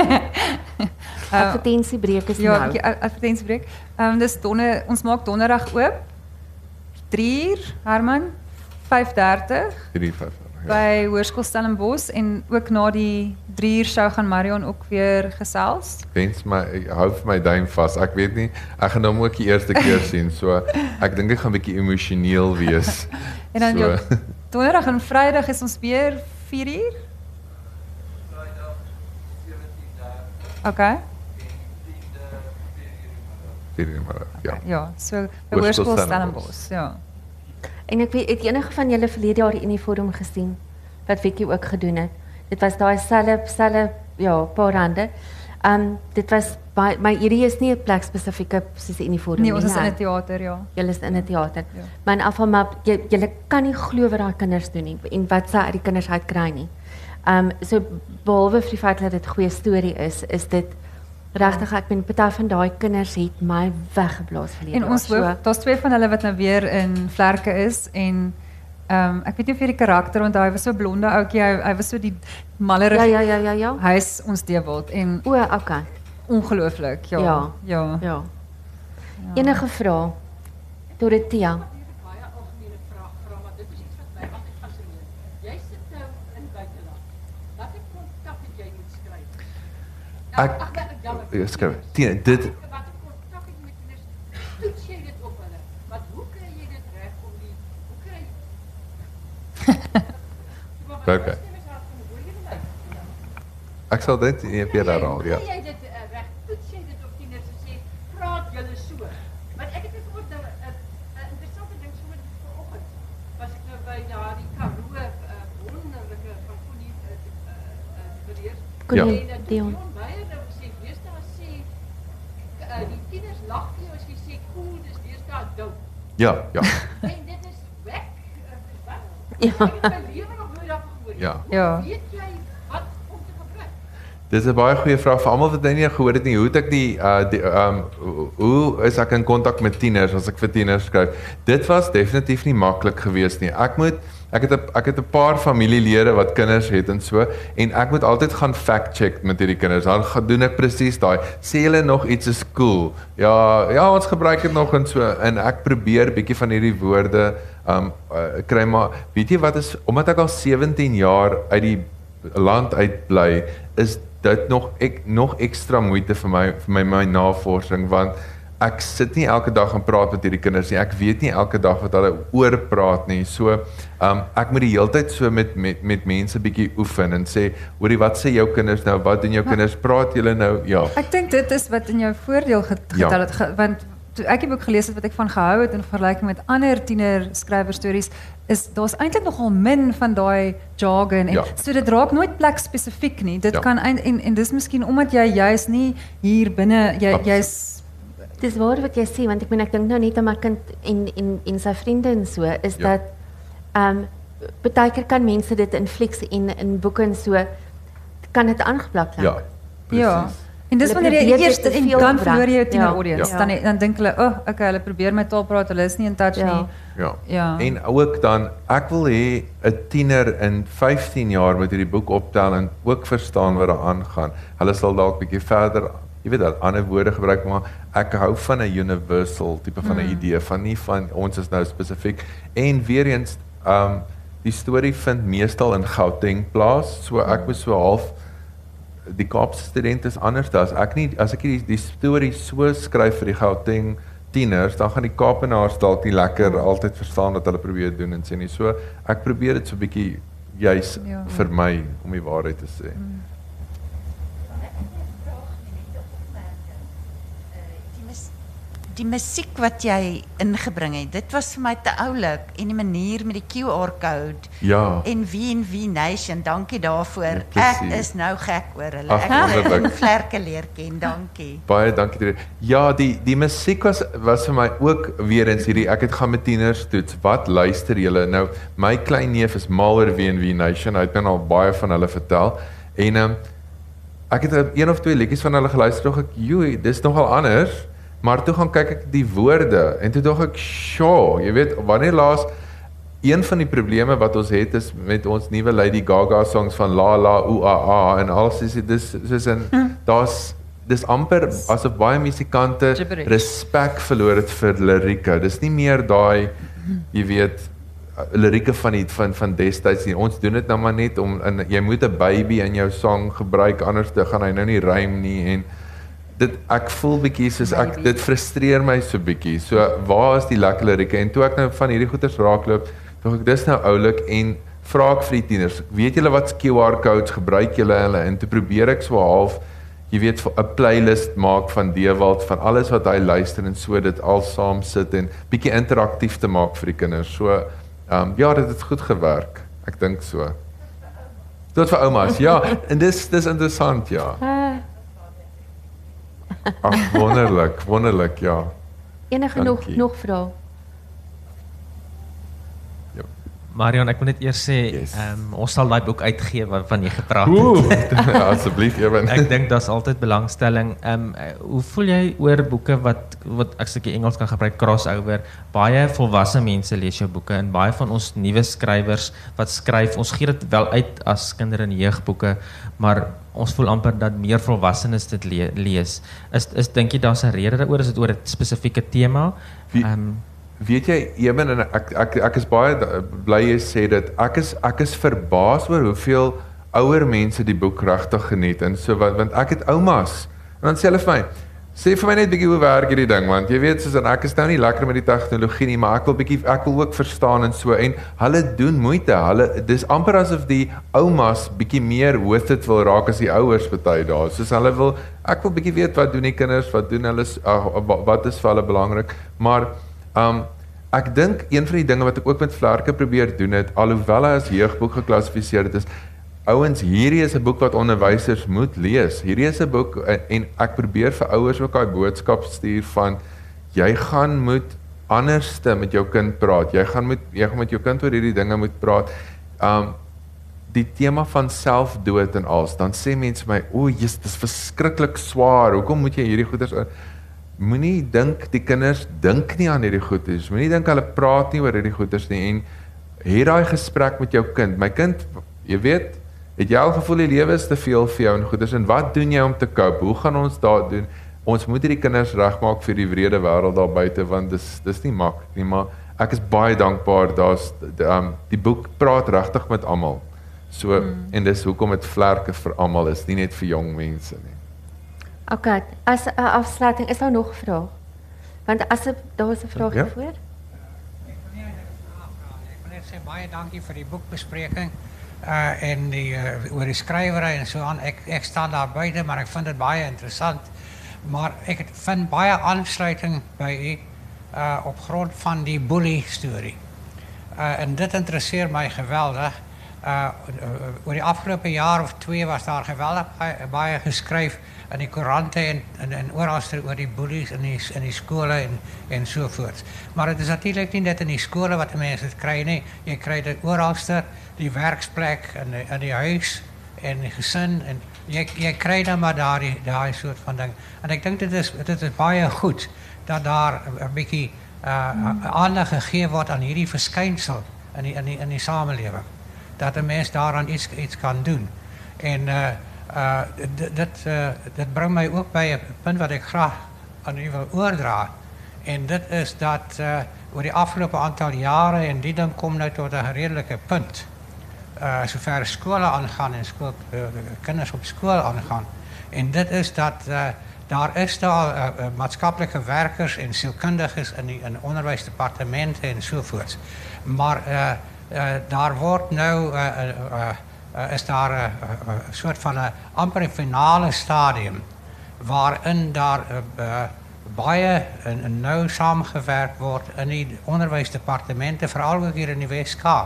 Uh, Advertensiebreek is Ja, nou. 'n bietjie ad- advertensiebreek. Ehm um, dis donder ons maak donderdag oop. drie uur, Herman. vyf dertig. Hierdie vyf. by Hoërskool Stellenbosch en ook na die drie uur show gaan Marion ook weer gesels. Wens my, ek hou vir my duim vas. Ek weet nie, ek gaan hom ook die eerste keer sien, so ek dink ek gaan 'n bietjie emosioneel wees. En dan so. jou donderdag en Vrydag is ons weer vier uur? Vrydag sewentien dertig Okay. en tiende vier uur maar, ja. Ja, so by Hoërskool Hoërskool Stellenbosch. Stellenbosch, ja. En ek weet, het enige van julle verlede jaar die uniform gesien wat Vicky ook gedoen het? Dit was daai selfe selfe ja, paar rande. Um dit was baie, maar hierdie is nie 'n plek spesifieke soos die uniform Nee, ons is in né? 'n teater, ja. Julle is in 'n teater. Ja. Maar in afval maar jy, julle kan nie glo wat daai kinders doen nie en wat sy uit die kinders uit kry nie. Um so behalwe vir die feit dat dit goeie storie is, is dit regtig ek ben party van daai kinders het my weggeblaas verlede En jaar. ons hoop, daar's twee van hulle wat nou weer in Vlerke is en ehm um, ek weet nie of jy die karakter onthou, hy was so blonde ouetjie, hy, hy was so die mallerige. Ja, ja, ja, ja, ja. Hy is ons Dewald en O, okay. ongelooflik, ja. Ja. Ja. Ja. Enige vrae? Dorothea. Baie algemene vraag vra, maar dit is iets wat my altyd fascineer. Jy sit nou in die buiteland. Watter kontak het jy met skryf? Ek ag, ag, jammer. ja, skryf. Tina, dit Watter kontak het jy met kinders? Toets jy dit op hulle? Want hoe kry jy dit reg om die hoe kry jy Okay. Ek sal dit weer herhaal, ja. Hoe kry jy dit uh, reg? Toets jy dit op kinders en sê praat julle so? Want ek het bijvoorbeeld nou 'n uh, interessante ding so met vanoggend. Was ek nou by daardie Karoo uh, wonderlike van Connie uh, uh, uh, beheer. Connie En dat Dion. Dion Meyer nou gesê, wees daar sê uh, die tieners lag vir jou as jy sê cool, dis wees daar dood. Ja, ja. En dit is weg. Uh, wat? Ja. Ek het my lewe nog nooit daarvan gehoor. nie. Ja. Hoe Ja. weet jy wat om te gebruik? Dis 'n baie goeie vraag vir almal wat nou nie gehoor het nie. Hoe het ek die uh die um hoe is ek in kontak met tieners as ek vir tieners skryf? Dit was definitief nie maklik geweest nie. Ek moet ek het 'n ek het 'n paar familielede wat kinders het en so en ek moet altyd gaan fact check met hierdie kinders. Dan gaan doen ek presies daai. Sê hulle nog iets is cool? Ja, ja, ons gebruik dit nog en so en ek probeer bietjie van hierdie woorde um uh, kry maar weet jy wat is omdat ek al sewentien jaar uit die land uit bly is dit nog ek nog ekstra moeite vir my vir my my navorsing want ek sit nie elke dag en praat met hierdie kinders nie. Ek weet nie elke dag wat hulle oor praat nie. So um ek moet die heeltyd so met met met mense bietjie oefen en sê, hoorie, wat sê jou kinders nou? Wat doen jou kinders? Praat julle nou? Ja. Ek dink dit is wat in jou voordeel get- Ja. getel het, ge- want toe ek die boek gelees het wat ek van gehou het in vergelyking met ander tiener skrywerstories, is daar's eintlik nogal min van daai jargon en Ja. so dit raak nooit plek spesifiek nie. Dit Ja. kan ein- en en dis miskien omdat jy juis nie hier binne jy Absoluut. jy's Dis waar wat jy sê want ek meen ek dink nou net aan my kind en en en sy vriende en so is Ja. dat ehm um, baie keer kan mense dit in flieks en in boeke en so kan dit aangeplak raak. Ja. ja. Presies. En dis Hulle wanneer jy probeer dit eers te en veel dan gebruik. verloor jy jou tiener Ja. audience. Ja. Dan dan dink hulle, "O, oh, okay, hulle probeer my taal praat, hulle is nie in touch Ja. nie." Ja. Ja. En ook dan ek wil hê 'n tiener in vyftien jaar moet hierdie boek optel en ook verstaan wat daar aangaan. Hulle sal dalk bietjie verder, jy weet, al ander woorde gebruik, maar ek hou van 'n universal tipe van 'n Mm. idee van nie van ons is nou spesifiek en weer eens um die storie vind meestal in Gauteng plaas, so ek was so half die Kaapse student is anders as ek nie as ek die, die storie so skryf vir die Gauteng tieners, dan gaan die Kaapenaars dalk nie lekker altyd verstaan wat hulle probeer doen en sê nie. So ek probeer dit so 'n bietjie juis Ja. vir my om die waarheid te sê. Mm. Die, mus, die musiek wat jy ingebring het, dit was vir my te oulik en die manier met die Q R-code Ja. en V en V Nation, dankie daarvoor. Ja, Ek precies. is nou gek oor hulle. Ag, Ek het hulle wonderlik. in Vlerke leer ken, dankie. Baie dankie Dre. Ja, die die musiek was was vir my ook weer eens hierdie ek het gaan met tieners toets. Wat luister julle? Nou my klein neef is mal oor V en V Nation. Hy het my al baie van hulle vertel. En um, ek het een of twee liedjies van hulle geluister tog ek, "Joe, dis nogal anders." Maar toe gaan kyk ek die woorde en toe dog ek, "Sjoe, jy weet, wanneer laas een van die probleme wat ons het is met ons nuwe Lady Gaga songs van La La U A A en alles is dis soos in daar's dis amper asof baie musikante Gibberish. respek verloor het vir lirieke. Dis nie meer daai jy weet lirieke van die van van destyds nie. Ons doen dit nou maar net om en jy moet 'n baby in jou song gebruik anders dan gaan hy nou nie rym nie en dit ek voel bietjie soos ek dit frustreer my so bietjie. So waar is die lekker lirieke? En toe ek nou van hierdie goeters raakloop, dink ek dis nou oulik en vra ek vir die tieners, weet julle wat Q R codes gebruik julle hulle en toe probeer ek so half jy weet 'n playlist maak van Dewald van alles wat hy luister en so dit al saam sit en bietjie interaktief te maak vir die kinders. So um, ja, dit het goed gewerk. Ek dink so. Tot vir oumas. Ja, en dis dis interessant, ja. Ag, wonderlik, wonderlik, ja. Enige nog Dankie. nog vrae? Marion, ek moet net eers sê, Yes. um, ons sal daai boek uitgee waarvan jy gepraat het. Oeh, ja, asseblief ewen. Ek dink daar's altyd belangstelling. Um, hoe voel jy oor boeke wat wat ek stukkie Engels kan gebruik crossover? Baie volwasse mense lees jou boeke en baie van ons nuwe skrywers wat skryf, ons gee dit wel uit as kinder- en jeugboeke, maar ons voel amper dat meer volwassenes dit le lees. Is is dink jy daar's 'n rede daaroor? Is dit oor 'n spesifieke tema? Wie- Um, Weet jy, Eben, en ek ek ek is baie bly jy sê dit. Ek is ek is verbaas oor hoeveel ouer mense die boek regtig geniet en so wat want ek het oumas. En dan sê hulle vir my, sê vir my net bietjie hoe werk hierdie ding want jy weet soos en ek is nou nie lekker met die tegnologie nie, maar ek wil bietjie ek wil ook verstaan en so en hulle doen moeite. Hulle dis amper asof die oumas bietjie meer with it wil raak as die ouers party daar. Soos hulle wil ek wil bietjie weet wat doen die kinders, wat doen hulle uh, wat is vir hulle belangrik, maar Um, ek dink een van die dinge wat ek ook met Vlerke probeer doen het, alhoewel hy as jeugboek geklassifiseer het is, ouens, hierdie is 'n boek wat onderwysers moet lees. Hierdie is 'n boek en, en ek probeer vir ouers ook daai boodskap stuur van jy gaan moet anderste met jou kind praat. Jy gaan moet jy gaan met jou kind oor hierdie dinge moet praat. Um die tema van selfdood en alles, dan sê mense my, "O, jy's dis verskriklik swaar. Hoekom moet jy hierdie goeders Moenie dink die kinders dink nie aan hierdie goeders. Moenie dink hulle praat nie oor hierdie goeders nie en hê daai gesprek met jou kind. My kind, jy weet, het jy al gevoel die lewe is te veel vir jou en goeders en wat doen jy om te cope? Hoe gaan ons daar doen? Ons moet hierdie kinders regmaak vir die wrede wêreld daar buite want dis dis nie maklik nie, maar ek is baie dankbaar daar's um, die boek praat regtig met almal. So mm. en dis hoekom dit Vlerke vir almal is, nie net vir jong mense nie. OK, as 'n uh, afsluiting is daar nog 'n vraag. Want as daar is 'n vraag Ja. voor. Ek wil net sê baie dankie vir die boekbespreking uh, en die uh, oor die skrywery en so aan. Ek ek staan daar buite, maar ek vind dit baie interessant. Maar ek het, vind baie aansluiting by u uh, op grond van die bully storie. Uh, en dit interesseer my geweldig. Uh, oor die afgelope jaar of twee was daar geweldig baie, baie geskryf in die koerante en, en, en oralste oor die bullies in die, in die skole en, en sovoorts. Maar het is natuurlijk niet net in die skole wat de mensen het krijgen. Nee, je krijgt het oralste, die werksplek en die, en die huis en die gezin. En je, je krijgt dan maar daar die, daar soort van ding. En ik denk dat het is, het is baie goed dat daar een beetje uh, aandacht gegeven wordt aan hierdie verschijnsel in die, in die, in die samenleving. Dat de mens daaraan iets, iets kan doen. En uh, uh, dit, uh, dit brengt mij ook bij een punt wat ik graag aan u wil oordra. En dit is dat uh, oor die afgelopen aantal jaren, en die dan komt nou tot een redelijke punt, uh, zover scholen aangaan en school, uh, kinders op school aangaan. En dit is dat uh, daar is daar uh, uh, maatschappelijke werkers en zielkundigen in die in onderwijsdepartementen enzovoorts. Maar uh, uh, daar wordt nou uh, uh, uh, is daar een uh, uh, soort van een amper een finale stadium waarin daar uh, uh, baie en, en nou samengewerkt wordt in die onderwijsdepartementen, vooral ook hier in de West-Kaap,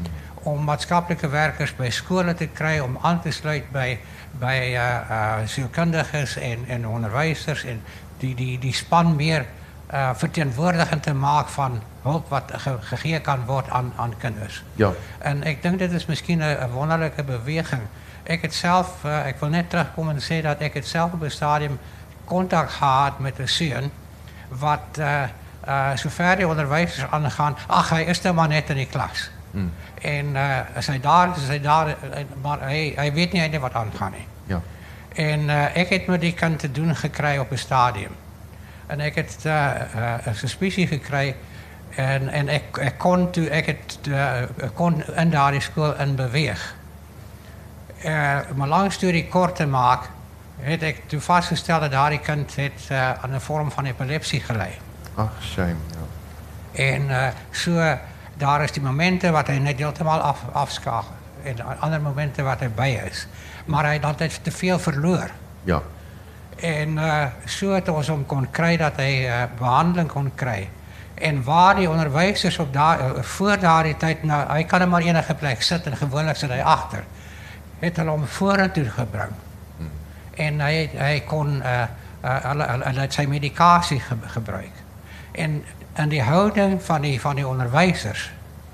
om maatschappelijke werkers bij scholen te krijgen, om aan te sluiten bij, bij uh, uh, zielkundigen en, en onderwijzers, en die, die, die span meer uh, vertegenwoordigend te maken van hulp wat ge, gegeven kan worden aan, aan kinders. Ja. En ik denk dat is misschien een, een wonderlijke beweging. Ik het zelf, uh, ik wil net terugkomen en zeggen dat ik het zelf op een stadium contact gehad met een zoon, wat uh, uh, zover die onderwijzers aangaan, ach, hij is er maar net in die klas. Mm. En uh, als hij daar is, is hij daar, maar hij, hij weet niet eens wat aangaan. Ja. En uh, ik heb met die kant te doen gekregen op een stadium. En ik heb uh, uh, een suspicie gekregen. En, en ik, ik kon toen ik het uh, kon in daardie skool in beweeg. Uh, maar lang storie kort te maak, het ek toe vasgestel dat daardie kind het uh, aan 'n vorm van epilepsie gelei. Ag, shame, ja. En uh, so daar is die momente wat hy net heeltemal af afskakel en ander momente wat hy by is. Maar hy het altyd te veel verloor. Ja. En uh, so het ons hom kon kry dat hy uh, behandeling kon kry. En waar die onderwysers op daar uh, voor daardie tyd nou, hy kan maar enige plek sit en gewoonlik sit hy agter. Het hulle hom vorentoe gebring. Hmm. En hy hy kon uh, uh, hulle hulle het sy medikasie ge gebruik. En en die houding van die van die onderwysers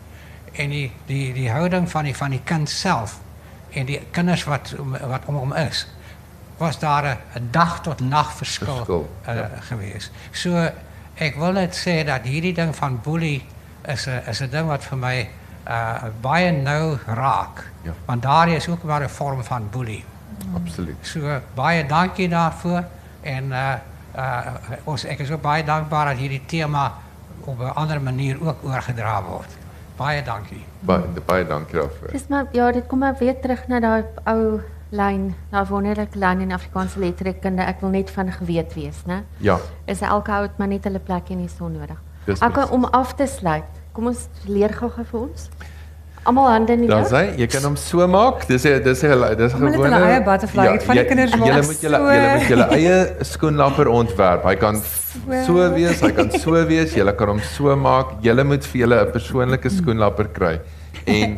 en die die die houding van die van die kind self en die kinders wat wat om hom is, was daar 'n dag tot nag verskil, verskil uh, ja. gewees. So ek wil net sê dat hierdie ding van boelie is 'n is 'n ding wat vir my uh, baie nou raak. Ja. Want daar is ook maar 'n vorm van boelie. Mm. Absoluut. So baie dankie daarvoor en uh, uh, ons ek is ook baie dankbaar dat hierdie tema op 'n ander manier ook oorgedra word. Baie dankie. Baie baie dankie daarvoor. Dis maar ja, dit kom maar weer terug na daai ou lyn, daai wonderlike lyn in Afrikaanse letterkunde. Ek wil net van geweet wees, né? Ja. Is elke ou het maar net hulle plek in die son nodig. Dis Ek om af te sluit. Kom ons leer gou-gou vir ons. Almal hande in die Dan lug. sê jy kan hom so maak. Dis dis dis dis Almal het gewone. hulle eie butterfly. Ek van die kinders maak Julle moet julle so- julle moet julle eie skoenlapper ontwerp. Hy kan so wees, hy kan so wees. Julle kan hom so maak. Julle moet vir julle 'n persoonlike skoenlapper kry. En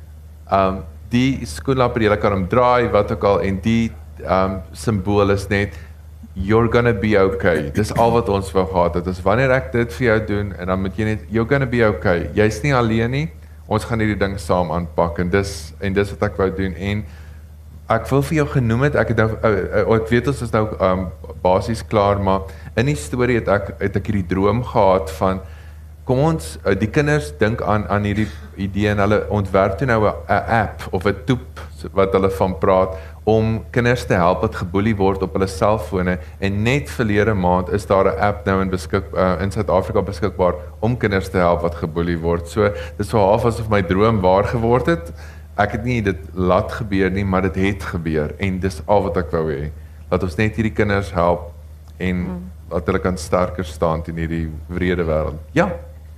um die skoenlapper, julle kan hom draai wat ook al en die um simbool is net you're gonna be okay. Dis al wat ons wou gehad het. Dis wanneer ek dit vir jou doen en dan moet jy net you're gonna be okay. Jy's nie alleen nie. Ons gaan hierdie ding saam aanpak en dis en dis wat ek wou doen en ek wil vir jou genoem het ek het nou uh, uh, ek weet ons is nou um, basies klaar maar in die storie het ek het ek hierdie droom gehad van kom ons uh, die kinders dink aan aan hierdie idee en hulle ontwerp toe nou 'n app of 'n toep wat hulle van praat om kinders te help wat geboelie word op hulle selfone en net verlede maand is daar 'n app nou in beskik uh, in Suid-Afrika beskikbaar om kinders te help wat geboelie word. So dis so half asof my droom waar geword het. Ek het nie dit laat gebeur nie, maar dit het gebeur en dis al wat ek wou hê. Dat ons net hierdie kinders help en mm. dat hulle kan sterker staan teen hierdie wrede wêreld. Ja.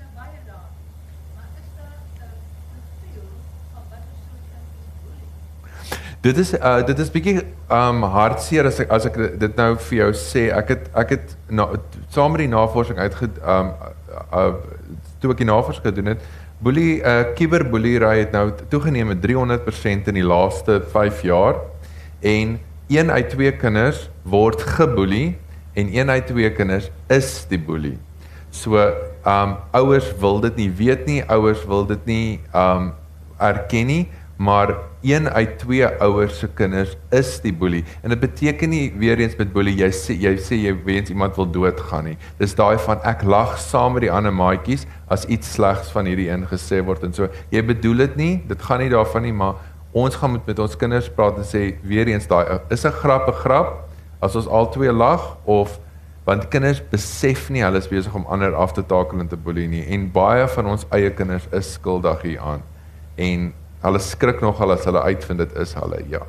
Dit is uh, dit is bietjie um hartseer as ek as ek dit nou vir jou sê. Ek het ek het na, saam met die navorsing uitge um uh, toe ek die navorsing gedoen het, boelie uh kiberboelery het nou toegeneem met driehonderd persent in die laaste vyf jaar en een uit twee kinders word geboelie en een uit twee kinders is die boelie. So um ouers wil dit nie weet nie, ouers wil dit nie um erken nie, maar een uit twee ouers se kinders is die boelie. En dit beteken nie weer eens met boelie jy sê jy sê jy wens iemand wil doodgaan nie. Dis daai van ek lag saam met die ander maatjies as iets slegs van hierdie een gesê word en so. Jy bedoel dit nie, dit gaan nie daarvan nie, maar ons gaan met, met ons kinders praat en sê weer eens daai is 'n grap 'n grap as ons al twee lag of want kinders besef nie hulle is besig om ander af te takel en te boelie nie en baie van ons eie kinders is skuldig hieraan. En hulle skrik nogal as hulle uitvind dit is hulle, ja.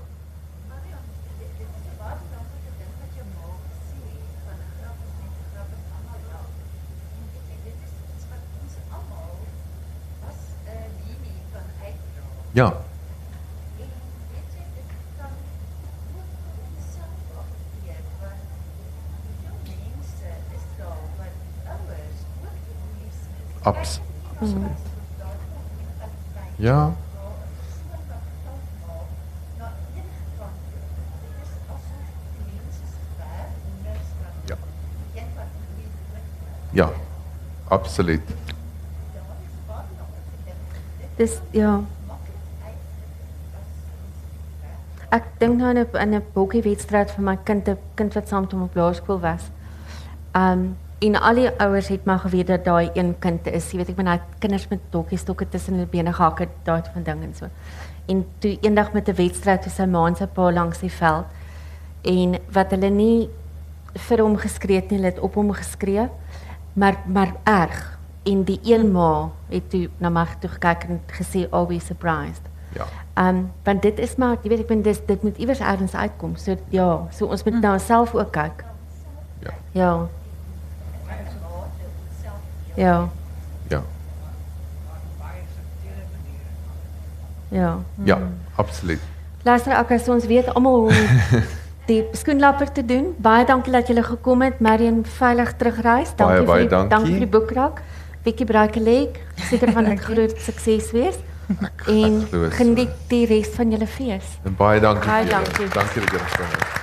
Ja. Abs. Absoluut. Ja. Ja, absoluut. Dis ja. Ek dink nou aan 'n aan 'n bokkiewedstryd vir my kind, 'n kind wat saam met hom op laerskool was. Um en al die ouers het maar geweet dat daai een kind is. Jy weet ek ben hy kinders met dokkie-stokke tussen hulle bene gehak het, daai van ding en so. En toe eendag met 'n wedstryd toe sy ma en sy pa langs die veld en wat hulle nie vir hom geskree het nie, hulle het op hom geskree. Maar maar erg en die een ma het toe na my toe gekyk en gesê, "Are we surprised?" Ja. Um, want dit is maar, jy weet, ek ben, dis, dit moet iewers ergens uitkom. So ja, so ons moet na onsself ook kyk. Ja. Ja. Ja. Ja. Ja. Ja, absoluut. Luister, okay, so ons weet almal hoe die skoenlapper te doen. Baie dankie dat julle gekom het. Marion, veilig terugreis. Dankie Baie, baie vir die, dankie. dankie vir die boekrak. Vicky Braakelek, seker van dit groot sukses wees. En glo so. geniet die res van julle fees. En baie dankie Baie vir julle. dankie. Dankie dat julle gekom het.